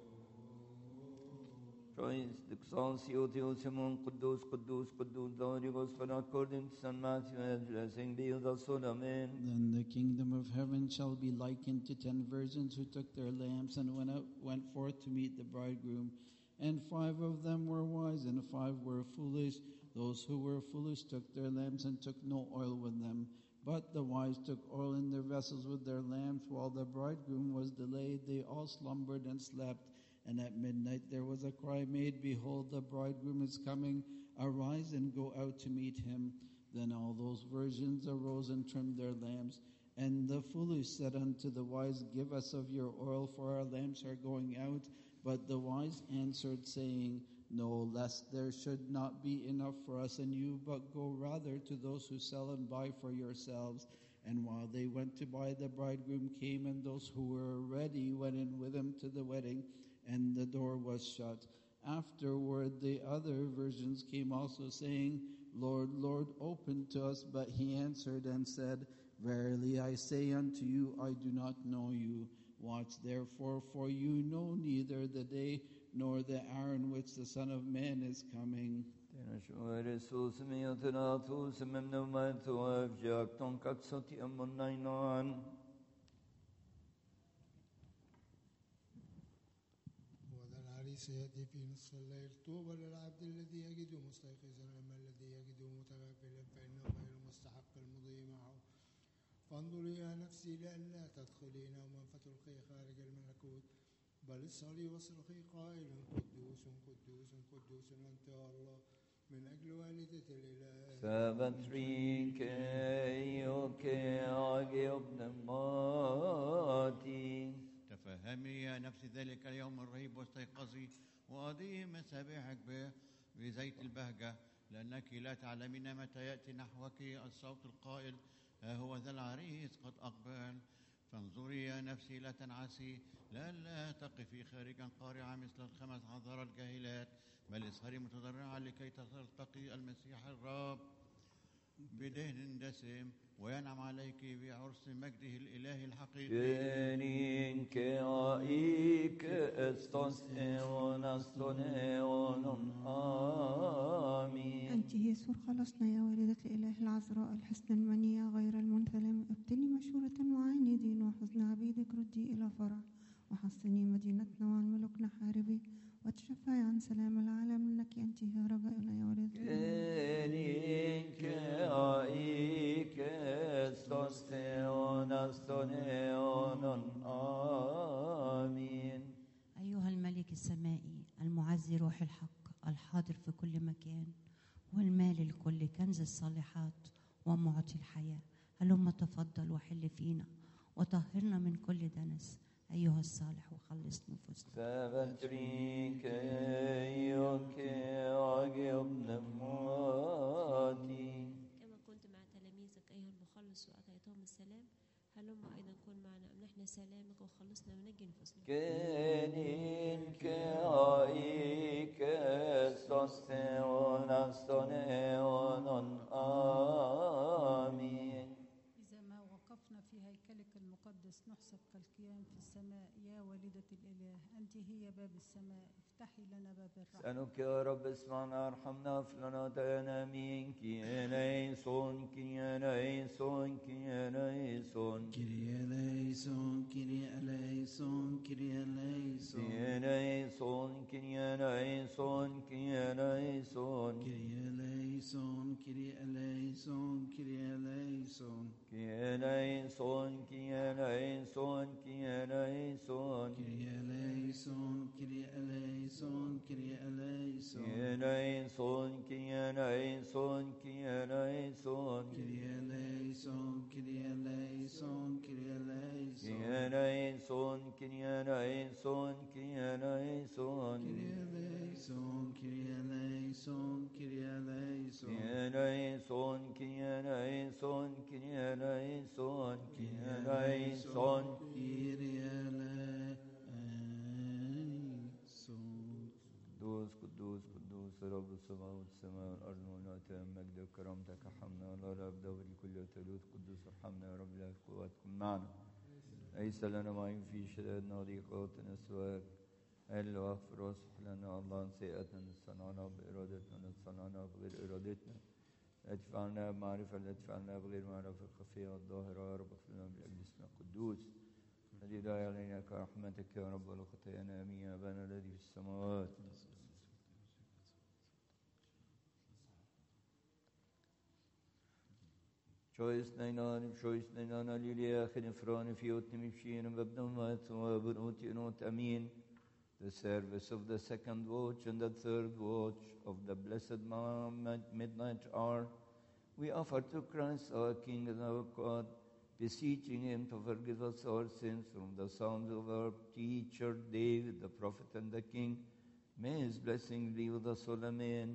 Praise the exaltio Deus Simon Kudus Kudus Kudus Glorious, for according to Saint Matthew, blessing be with us all. Amen. Then the kingdom of heaven shall be likened to ten virgins who took their lamps and went out, went forth to meet the bridegroom. And five of them were wise, and five were foolish. Those who were foolish took their lamps and took no oil with them. But the wise took oil in their vessels with their lamps. While the bridegroom was delayed, they all slumbered and slept. And at midnight there was a cry made, Behold, the bridegroom is coming. Arise and go out to meet him. Then all those virgins arose and trimmed their lamps. And the foolish said unto the wise, Give us of your oil, for our lamps are going out. But the wise answered, saying, No, lest there should not be enough for us and you, but go rather to those who sell and buy for yourselves. And while they went to buy, the bridegroom came, and those who were ready went in with him to the wedding, and the door was shut. Afterward the other virgins came also, saying, Lord, Lord, open to us. But he answered and said, Verily I say unto you, I do not know you. Watch therefore, for you know neither the day nor the hour in which the Son of Man is coming. سيأتي في نصف الليل طوبى للعبد الذي يجد مستيقظا أما الذي يجد متغافلا فإنه غير مستحق المضي معه. فانظري يا نفسي لئلا تدخلي نوما فتلقي خارج الملكوت بل اصهري واصرخي قائلا قدوس قدوس قدوس أنت الله من أجل والدة الإله. سبتريك يوكي ابن ماتي. تفهمي يا نفس ذلك اليوم الرهيب واستيقظي وأضيء مسابحك بزيت البهجة، لأنك لا تعلمين متى يأتي نحوك الصوت القائل ها هو ذا العريس قد أقبل. فانظري يا نفسي لا تنعسي، لئلا تقفي خارجا قارعة مثل الخمس عذارى الجاهلات، بل اسهري متضرعة لكي تلتقي المسيح الرب بدهن دسم وينعم عليك بعرس مجده الإلهي الحقيقي. أنت يسوع خلصنا يا والدة الإله العذراء الحسن المنية غير المنثلم، ابتلي مشورة وعيني دين وحزن عبيدك ردي إلى فرح وحصني مدينتنا وعن ملوكنا حاربي وتشفعي عن سلام العالم إنك أنت هي رجاؤنا يا ولد Enik aik estos theonas toneonon. Amin. أيها الملك السمائي المعزي روح الحق الحاضر في كل مكان والمال الكل كنز الصالحات ومعطي الحياة، هلم تفضل وحل فينا وطهرنا من كل دنس أيها الصالح وخلص نفوسنا. Sabatrik eioke agib nemati. كما كنت مع تلاميذك أيها المخلص وأعطيتهم السلام، هلما أيضا كن معنا أمنحنا سلامك وخلصنا ونجي نفوسنا. Kenin ke aik estos theonas toneonon. Amin. إذا ما وقفنا في هيكلك المقدس نحسب كالقيام في السماء يا والدة الإله، أنت هي باب السماء، افتحي لنا باب الرحمة. نسألك يا رب اسمعنا ارحمنا اغفر لنا خطايانا آمين. كي إليسون كي إليسون كي إليسون Kyrie eleison, Kyrie eleison, Kyrie eleison. كي إليسون كي إليسون كي إليسون Kyrie eleison, Kyrie eleison, Kyrie eleison. كي إليسون كي إليسون كي إليسون Kyrie eleison, Kyrie eleison, Kyrie eleison. كي إليسون كي إليسون كي إليسون Kyrie eleison, Kyrie eleison, Kyrie eleison. كي إليسون كي إليسون كي إليسون Kyrie eleison, Kyrie eleison, Kyrie eleison. كي إليسون كي إليسون كي إليسون كي إليسون Kyrie eleison. قدوس قدوس قدوس رب السماء والسماء والأرض ونعطي مجد وكرامتك حمنا ولا رب دوري كل ثالوث قدوس ارحمنا يا رب لا قوات كن معنا ليس لنا معين في شدائدنا وضيقاتنا سواك هل واغفر واصلح لنا الله سيئاتنا نصنعنا بإرادتنا نصنعنا بغير إرادتنا لا تفعلنا بمعرفة لا تفعلنا بغير معرفة الخفية والظاهرة يا رب اغفر لنا بأجل اسمك القدوس الذي دعا علينا كرحمتك يا رب ولخطايانا آمين يا أبانا الذي في السماوات. شويس نينان شويس نينان ليليا خنفران في أتني بشين وابنمات وبنوت ينوت أمين. The service of the second watch and the third watch of the blessed midnight hour, we offer to Christ our King and our God, beseeching him to forgive us our sins from the sounds of our teacher David, the prophet and the king. May his blessing be with us all. Amen.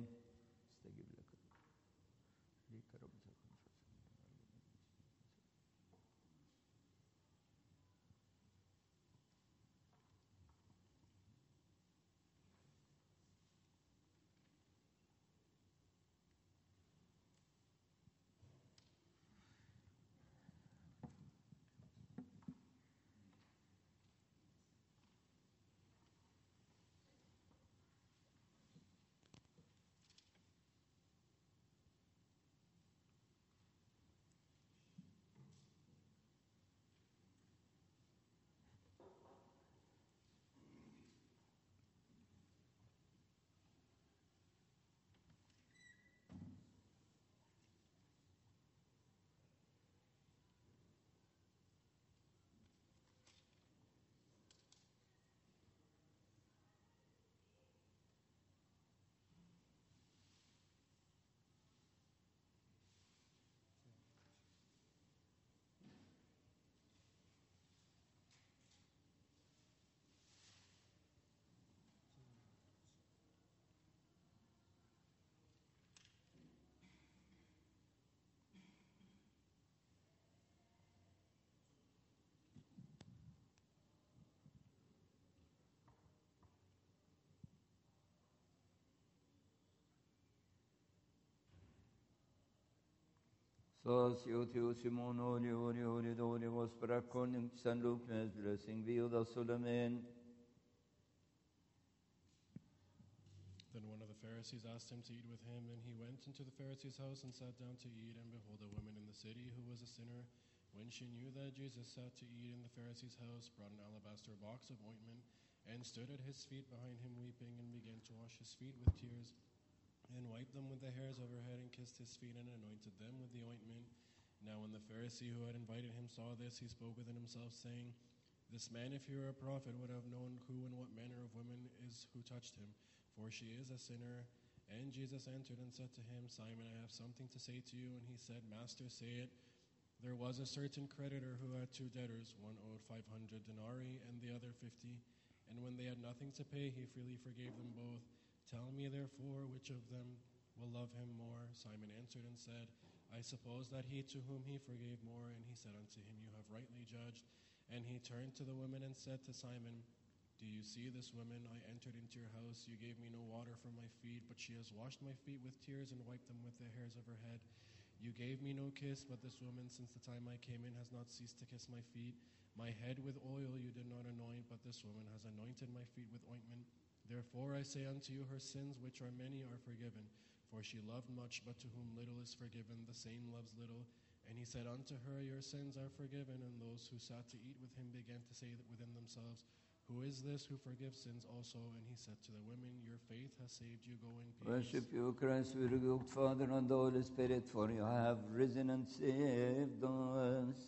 Socio Theo Simon Oli Oli Oli Doli was according to Saint Luke, blessing be with us all. Amen. Then one of the Pharisees asked him to eat with him, and he went into the Pharisee's house and sat down to eat. And behold, a woman in the city who was a sinner When she knew that Jesus sat to eat in the Pharisee's house, brought an alabaster box of ointment, and stood at his feet behind him weeping, and began to wash his feet with tears, and wiped them with the hairs of her head, and kissed his feet, and anointed them with the ointment. Now when the Pharisee who had invited him saw this, he spoke within himself, saying, This man, if he were a prophet, would have known who and what manner of woman is who touched him, for she is a sinner. And Jesus answered and said to him, Simon, I have something to say to you. And he said, Master, say it. There was a certain creditor who had two debtors. One owed five hundred denarii and the other fifty. And when they had nothing to pay, he freely forgave them both. Tell me, therefore, which of them will love him more? Simon answered and said, I suppose that he to whom he forgave more. And he said unto him, You have rightly judged. And he turned to the woman and said to Simon, Do you see this woman? I entered into your house. You gave me no water for my feet, but she has washed my feet with tears and wiped them with the hairs of her head. You gave me no kiss, but this woman, since the time I came in, has not ceased to kiss my feet. My head with oil you did not anoint, but this woman has anointed my feet with ointment. Therefore I say unto you, her sins, which are many, are forgiven. For she loved much, but to whom little is forgiven, the same loves little. And he said unto her, Your sins are forgiven. And those who sat to eat with him began to say within themselves, Who is this who forgives sins also? And he said to the women, Your faith has saved you. Go in peace. Worship you, Christ, we rebuke Father and the Holy Spirit, for you have risen and saved us.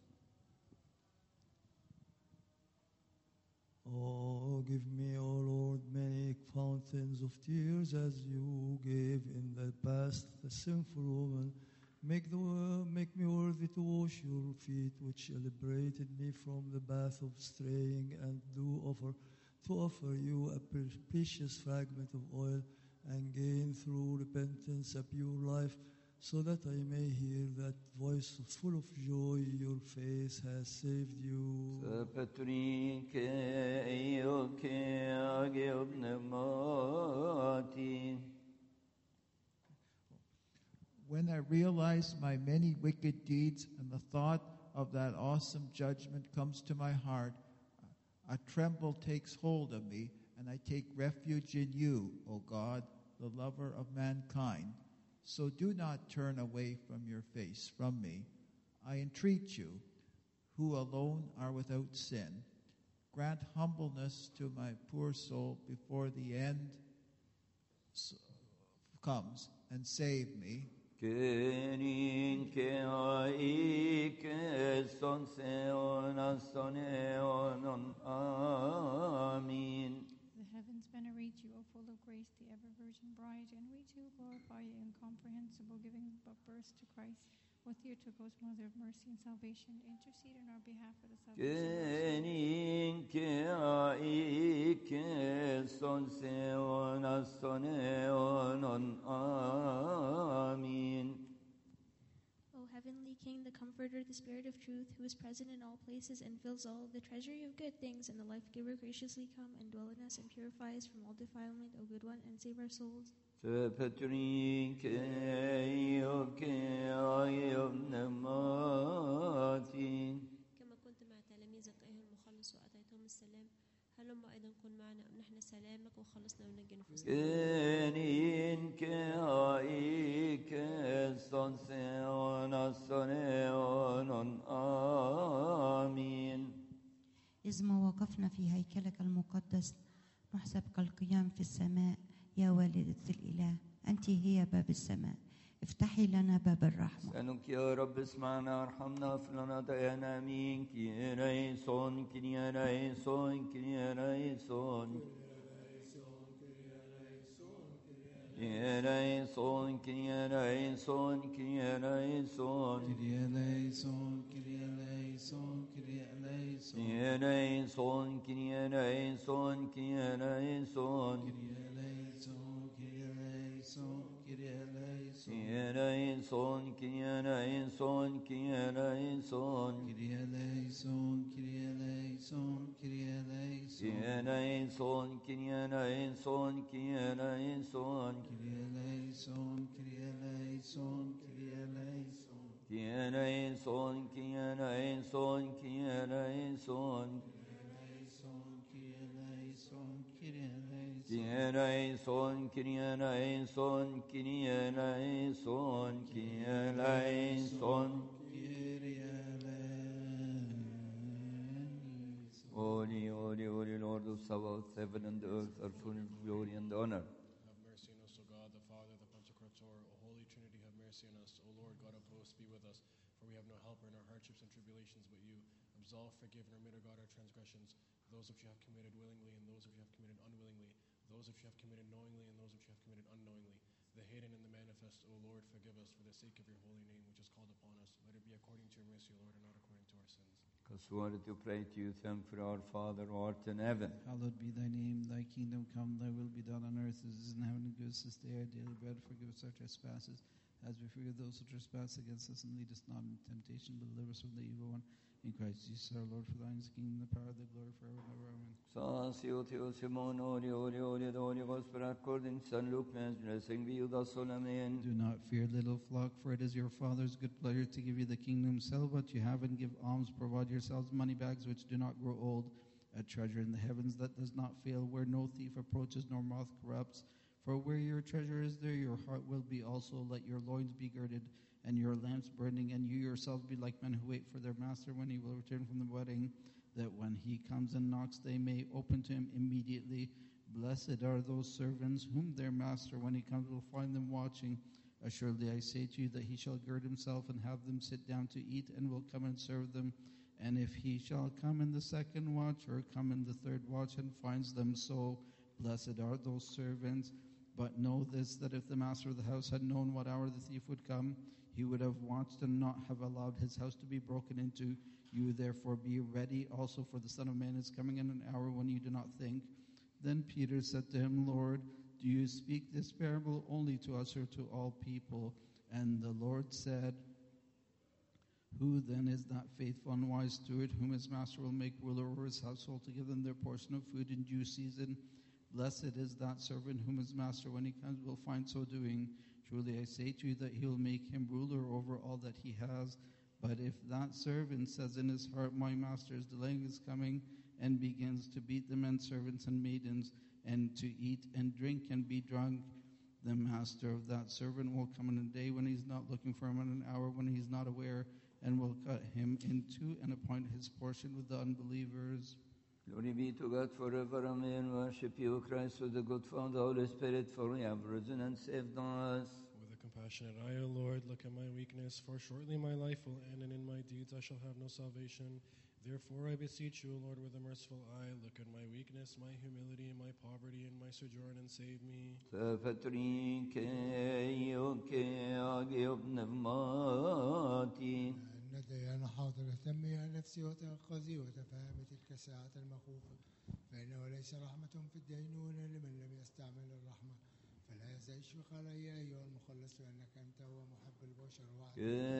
Oh, give me, O Lord, many fountains of tears as you gave in the past the sinful woman. Make, the, make me worthy to wash your feet, which liberated me from the bath of straying, and do offer to offer you a pre- precious fragment of oil, and gain through repentance a pure life, so that I may hear that voice full of joy, Your face has saved you. When I realize my many wicked deeds and the thought of that awesome judgment comes to my heart, a tremble takes hold of me, and I take refuge in you, O God, the lover of mankind. So do not turn away from your face from me. I entreat you, who alone are without sin. Grant humbleness to my poor soul before the end comes, and save me. Kenin ke ai ke son seon asoneon amin. The heavens venerate you, O full of grace, the ever-virgin bride, and we too glorify you, incomprehensible, giving but birth to Christ. O Theotokos, Mother of mercy and salvation, intercede on our behalf for the salvation Kenin ke ai ke son seon asoneon amin. O heavenly King, the Comforter, the Spirit of truth, who is present in all places and fills all the treasury of good things, and the life-giver, graciously come and dwell in us and purify us from all defilement, O good one, and save our souls. Petri ke ayo ke ayo namati. كما كنت مع تلاميذك أيها المخلص وأعطيتهم السلام هلما أيضا كن معنا ونحن سلامك وخلصنا ونجي نفوسنا. Kenin ke ai ke son seon asoneon amin. إذ ما وقفنا في هيكلك المقدس نحسب كالقيام في السماء. يا والدة الإله، أنت هي باب السماء، افتحي لنا باب الرحمة. سألك يا رب اسمعنا ارحمنا اغفر لنا ضيعنا آمين. كي ريسون كي ريسون كي ريسون كي ريسون كي ريسون كي ريسون Kyrie eleison, Kyrie eleison, Kyrie eleison. كي ريسون كي ريسون كي ريسون Kyrie eleison, Kyrie eleison, Kyrie eleison. كي ريسون كي ريسون كي ريسون Kyrie eleison, Kyrie eleison, Kyrie eleison. كي ريسون كي ريسون كي ريسون Kyrie eleison, Kyrie eleison, Kyrie eleison. Kyrie eleison, Kyrie eleison, Kyrie eleison. Kyrie eleison, Kyrie eleison, Kyrie eleison, Kyrie eleison. Kyrie eleison. Holy, holy, holy Lord of Sabaoth, heaven and earth are full of glory and honor. Have mercy on us, O God, the Father, the Pantocrator, O Holy Trinity, have mercy on us. O Lord God of hosts, be with us, for we have no helper in our hardships and tribulations but you. Absolve, forgive, and remit, O God, our transgressions, those which you have committed willingly and those which you have committed unwillingly, those which you have committed knowingly and those which you have committed unknowingly, the hidden and the manifest. O Lord, forgive us for the sake of your holy name, which is called upon us. Let it be according to your mercy, O Lord, and not according to our sins. Because we wanted to pray to you, thank for our Father who art in heaven. Hallowed be thy name, thy kingdom come, thy will be done on earth as it is in heaven. Give us this day our daily bread, forgive us our trespasses, as we forgive those who trespass against us, and lead us not into temptation, but deliver us from the evil one. In Christ Jesus our Lord, for thine is the kingdom, the power, the glory, forever and ever. Amen. Sasio Theo Simon, holy, holy, holy, the Holy Gospel according to Saint Luke, man's blessing be with us all, amen. Do not fear, little flock, for it is your Father's good pleasure to give you the kingdom. Sell what you have and give alms. Provide yourselves money bags which do not grow old, a treasure in the heavens that does not fail, where no thief approaches nor moth corrupts. For where your treasure is, there your heart will be also. Let your loins be girded and your lamps burning, and you yourselves be like men who wait for their master when he will return from the wedding, that when he comes and knocks, they may open to him immediately. Blessed are those servants whom their master, when he comes, will find them watching. Assuredly, I say to you that he shall gird himself and have them sit down to eat, and will come and serve them. And if he shall come in the second watch, or come in the third watch, and finds them so, blessed are those servants. But know this, that if the master of the house had known what hour the thief would come, he would have watched and not have allowed his house to be broken into. You therefore be ready also, for the Son of Man is coming in an hour when you do not think. Then Peter said to him, Lord, do you speak this parable only to us or to all people? And the Lord said, who then is that faithful and wise steward whom his master will make ruler over his household to give them their portion of food in due season? Blessed is that servant whom his master, when he comes, will find so doing. Truly I say to you that he will make him ruler over all that he has. But if that servant says in his heart, my master is delaying his coming, and begins to beat the men servants and maidens, and to eat and drink and be drunk, the master of that servant will come in a day when he's not looking for him, in an hour when he's not aware, and will cut him in two and appoint his portion with the unbelievers. Glory be to God forever, amen. Worship you, Christ, with the good Father, Holy Spirit, for you have risen and saved us. With a compassionate eye, O Lord, look at my weakness, for shortly my life will end, and in my deeds I shall have no salvation. Therefore I beseech you, O Lord, with a merciful eye, look at my weakness, my humility, and my poverty, and my sojourn, and save me. الذي أنا حاضر اهتمي نفسي وتأخذي وتفهمي تلك الساعة المخوفة، فإنه ليس رحمة في الدينونة لمن لم يستعمل الرحمة، فلا يزعج علي أيها المخلص، لأنك أنت هو محب البشر وحدك.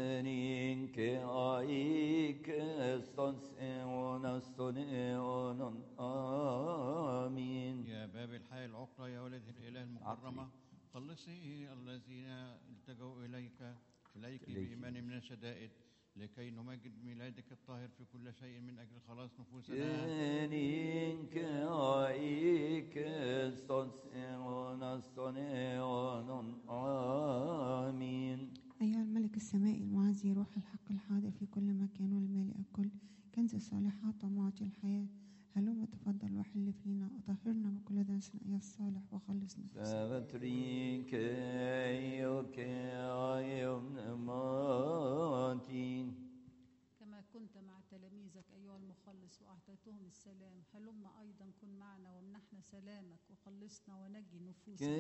آمين. يا باب الحياة العقلة يا ولد الإله المكرمة، خلصي الذين التجوا إليك إليك بإيمان من الشدائد، لكي نمجد ميلادك الطاهر في كل شيء من أجل خلاص نفوسنا. آمين. أيها الملك السمائي المعزي، روح الحق الحاضر في كل مكان والمالئ الكل، كنز الصالحات ومعطي الحياة، هلم تفضل وحل فينا وطهرنا بكل دنس أيها الصالح وخلصنا. كما كنت مع تلاميذك أيها المخلص وأعطيتهم السلام، هلم أيضا كن معنا وامنحنا سلامك وخلصنا ونجي نفوسنا.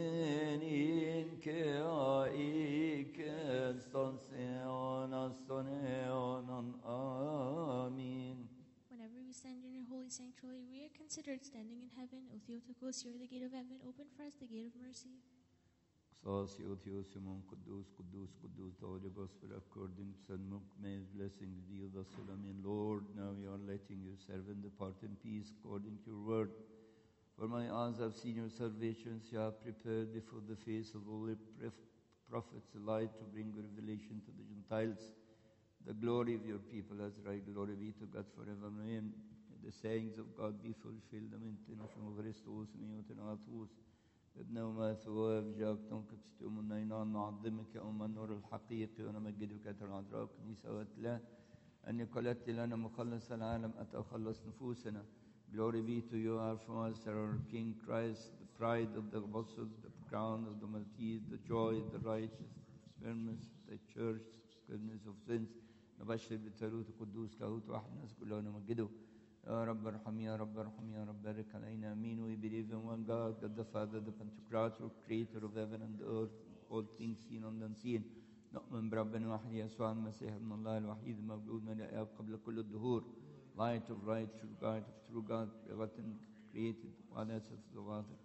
آمين. Whenever we stand in your holy sanctuary, we are considered standing in heaven. O Theotokos, you are the gate of heaven. Open for us the gate of mercy. Sasi Otheos Simon Kudus Kudus Kudus, the Holy Gospel according to Saint Luke, may his blessing be with us all. Amen. Lord, now you are letting your servant depart in peace according to your word. For my eyes have seen your salvations. You have prepared before the face of all the prophets a light to bring revelation to the Gentiles, the glory of your people. As right, glory be to God forever. Amen. The sayings of God be fulfilled. Amen. Tenoshmo Christos, Miotenatus. ابن وماثواب جاكتم كتستم النينان نعظمك أم النور الحقيقي ونمجدك العذراء كنيسة وتلا أني قلت لنا مخلص العالم أتى أخلص نفوسنا Glory be to you, our Master, our King Christ, the pride of the apostles, the crown of the martyrs, the joy of the righteous, firmness of the church, goodness of sins. نبشر بالثالوث القدوس لاهوت واحد الناس كلها نمجده. يا رب ارحم يا رب ارحم يا رب بارك علينا امين. We believe in one God, God the Father, the Pantocrator, creator of heaven and earth, all things seen and unseen. نؤمن بربنا واحد يسوع المسيح ابن الله الوحيد المولود من الآب قبل كل الدهور. Light of right, true God, true God, begotten, created, one essence of the Father.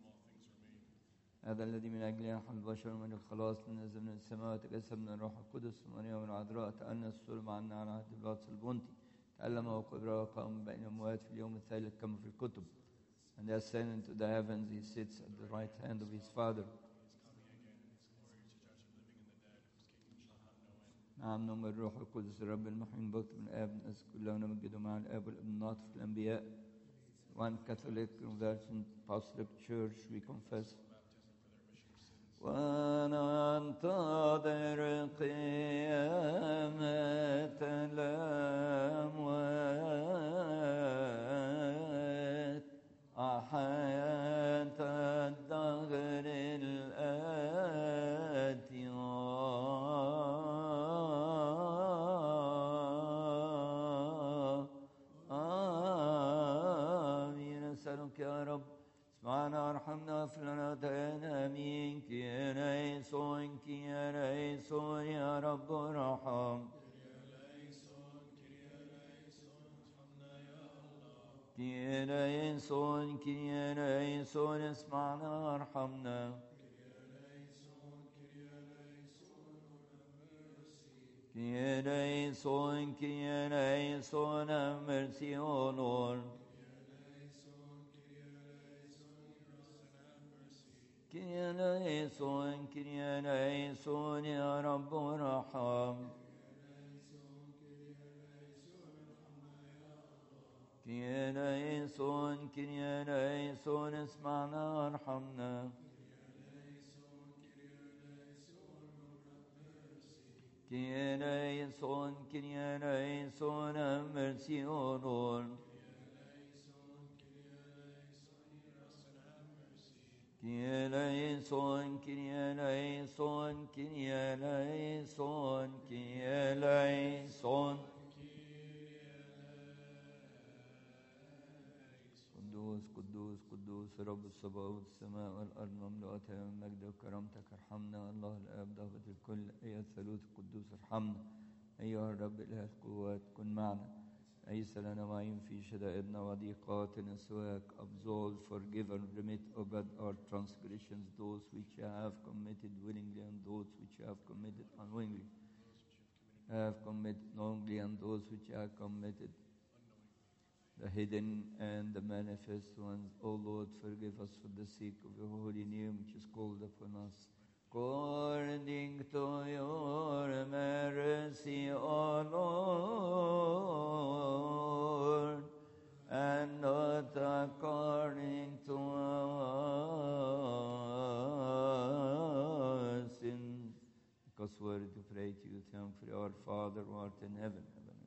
هذا الذي من أجله نحن البشر من الخلاص نزل من السماء وتجسد من الروح القدس ومريم العذراء تأنس الصلب عنا على عهد بيلاطس البنطي تألم وقبر وقام بين الأموات في اليوم الثالث كما في الكتب. And ascended into the heavens, he sits at the right hand of his Father. نعم نؤمن الروح القدس الرب المحيي بوت من الآب الناس كلها نمجده مع الآب والابن الناطق الأنبياء. One Catholic Convergent Apostolic Church we confess. وننتظر قيامة الأموات حياة الدهر الآتي. آمين. نسألك يا رب اسمعنا ارحمنا اغفر لنا خطايانا امين. كيريسون كيريسون يا رب ارحم. كيريسون كيريسون اسمعنا ارحمنا. Kyrie Kyrie son, have mercy, O Lord. Kyrie son, Kyrie son, Ya Rabbi Raham. Kyrie son, Kyrie son, اسمعنا ارحمنا. Kyrie son, Kyrie son, have mercy, O Lord. Kyrie son, Kyrie son, Kyrie son, Kyrie son. قدوس قدوس قدوس رب الصباوت السماء والأرض مملوءتها من مجد وكرامتك. ارحمنا الله الآب ضابط الكل. أيها الثالوث القدوس ارحمنا. أيها الرب إله القوات كن معنا. ليس لنا معين في شدائدنا وضيقاتنا سواك. Absolve, forgive and remit, O God, our transgressions, those which you have committed willingly and those which you have committed unwillingly. Have committed knowingly and those which you have committed the hidden and the manifest ones. O Lord, forgive us for the sake of your holy name which is called upon us. According to your mercy, O Lord, and not according to our sins. Because worthy to pray to you, thankfully, our Father who art in heaven.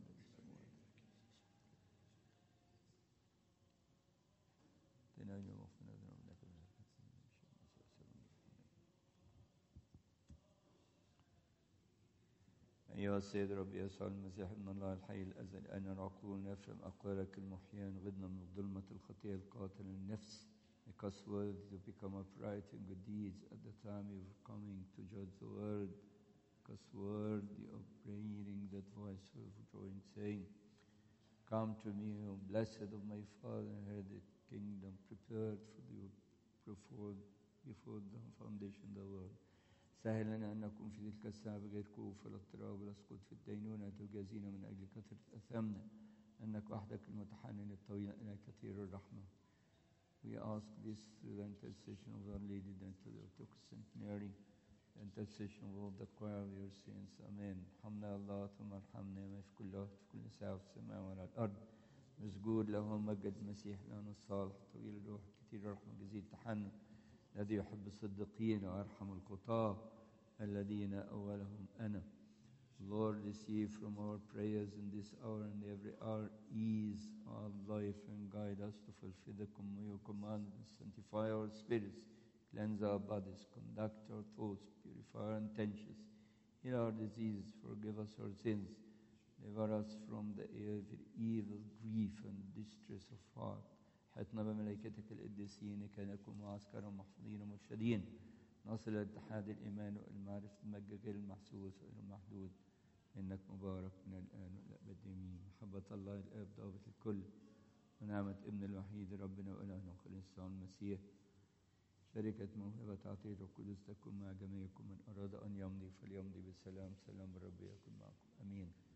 أيها السيد رب يسوع المسيح ابن الله الحي الأزلي، أن العقول نفهم أقوالك المحيان غدنا من ظلمة الخطيئة القاتل النفس. Make us worthy to become upright in good deeds at the time of coming to judge the world. Make us worthy of hearing that voice of joy and saying, Come to me, O blessed of my Father, inherit the kingdom prepared for you before, before the foundation of the world. سهل لنا أن نكون في تلك الساعة بغير خوف ولا اضطراب ولا سقوط في الدينونة تجازينا من أجل كثرة أثامنا. أنك وحدك المتحنن الطويل إلى كثير الرحمة. We ask this through the intercession of Our Lady, the intercession of Saint Mary, the intercession of all the choir of your saints. Amen. ارحمنا الله ثم ارحمنا ما في كل وقت في كل ساعة في السماء وعلى الأرض. مسجود له مجد المسيح لنا الصالح طويل الروح كثير الرحمة جزيل التحنن الذي يحب الصديقين ويرحم الخطاة الذين أولهم أنا. Lord, receive from our prayers in this hour and every hour ease our life and guide us to fulfill the com- your commandments, sanctify our spirits, cleanse our bodies, conduct our thoughts, purify our intentions, heal our diseases, forgive us our sins, deliver us from the every evil, grief and distress of heart. حطنا بملائكتك القديسين كي نكون معسكرا محفوظين ومرشدين نصل إلى اتحاد الإيمان والمعرفة المجد غير المحسوس وغير المحدود إنك مبارك من الآن والأبد آمين. محبة الله الآب ضابط الكل ونعمة ابن الوحيد ربنا وإلهنا وخليصنا المسيح شركة موهبة عطية القدس تكون مع جميعكم من أراد أن يمضي فليمضي بسلام. سلام الرب يكن معكم آمين.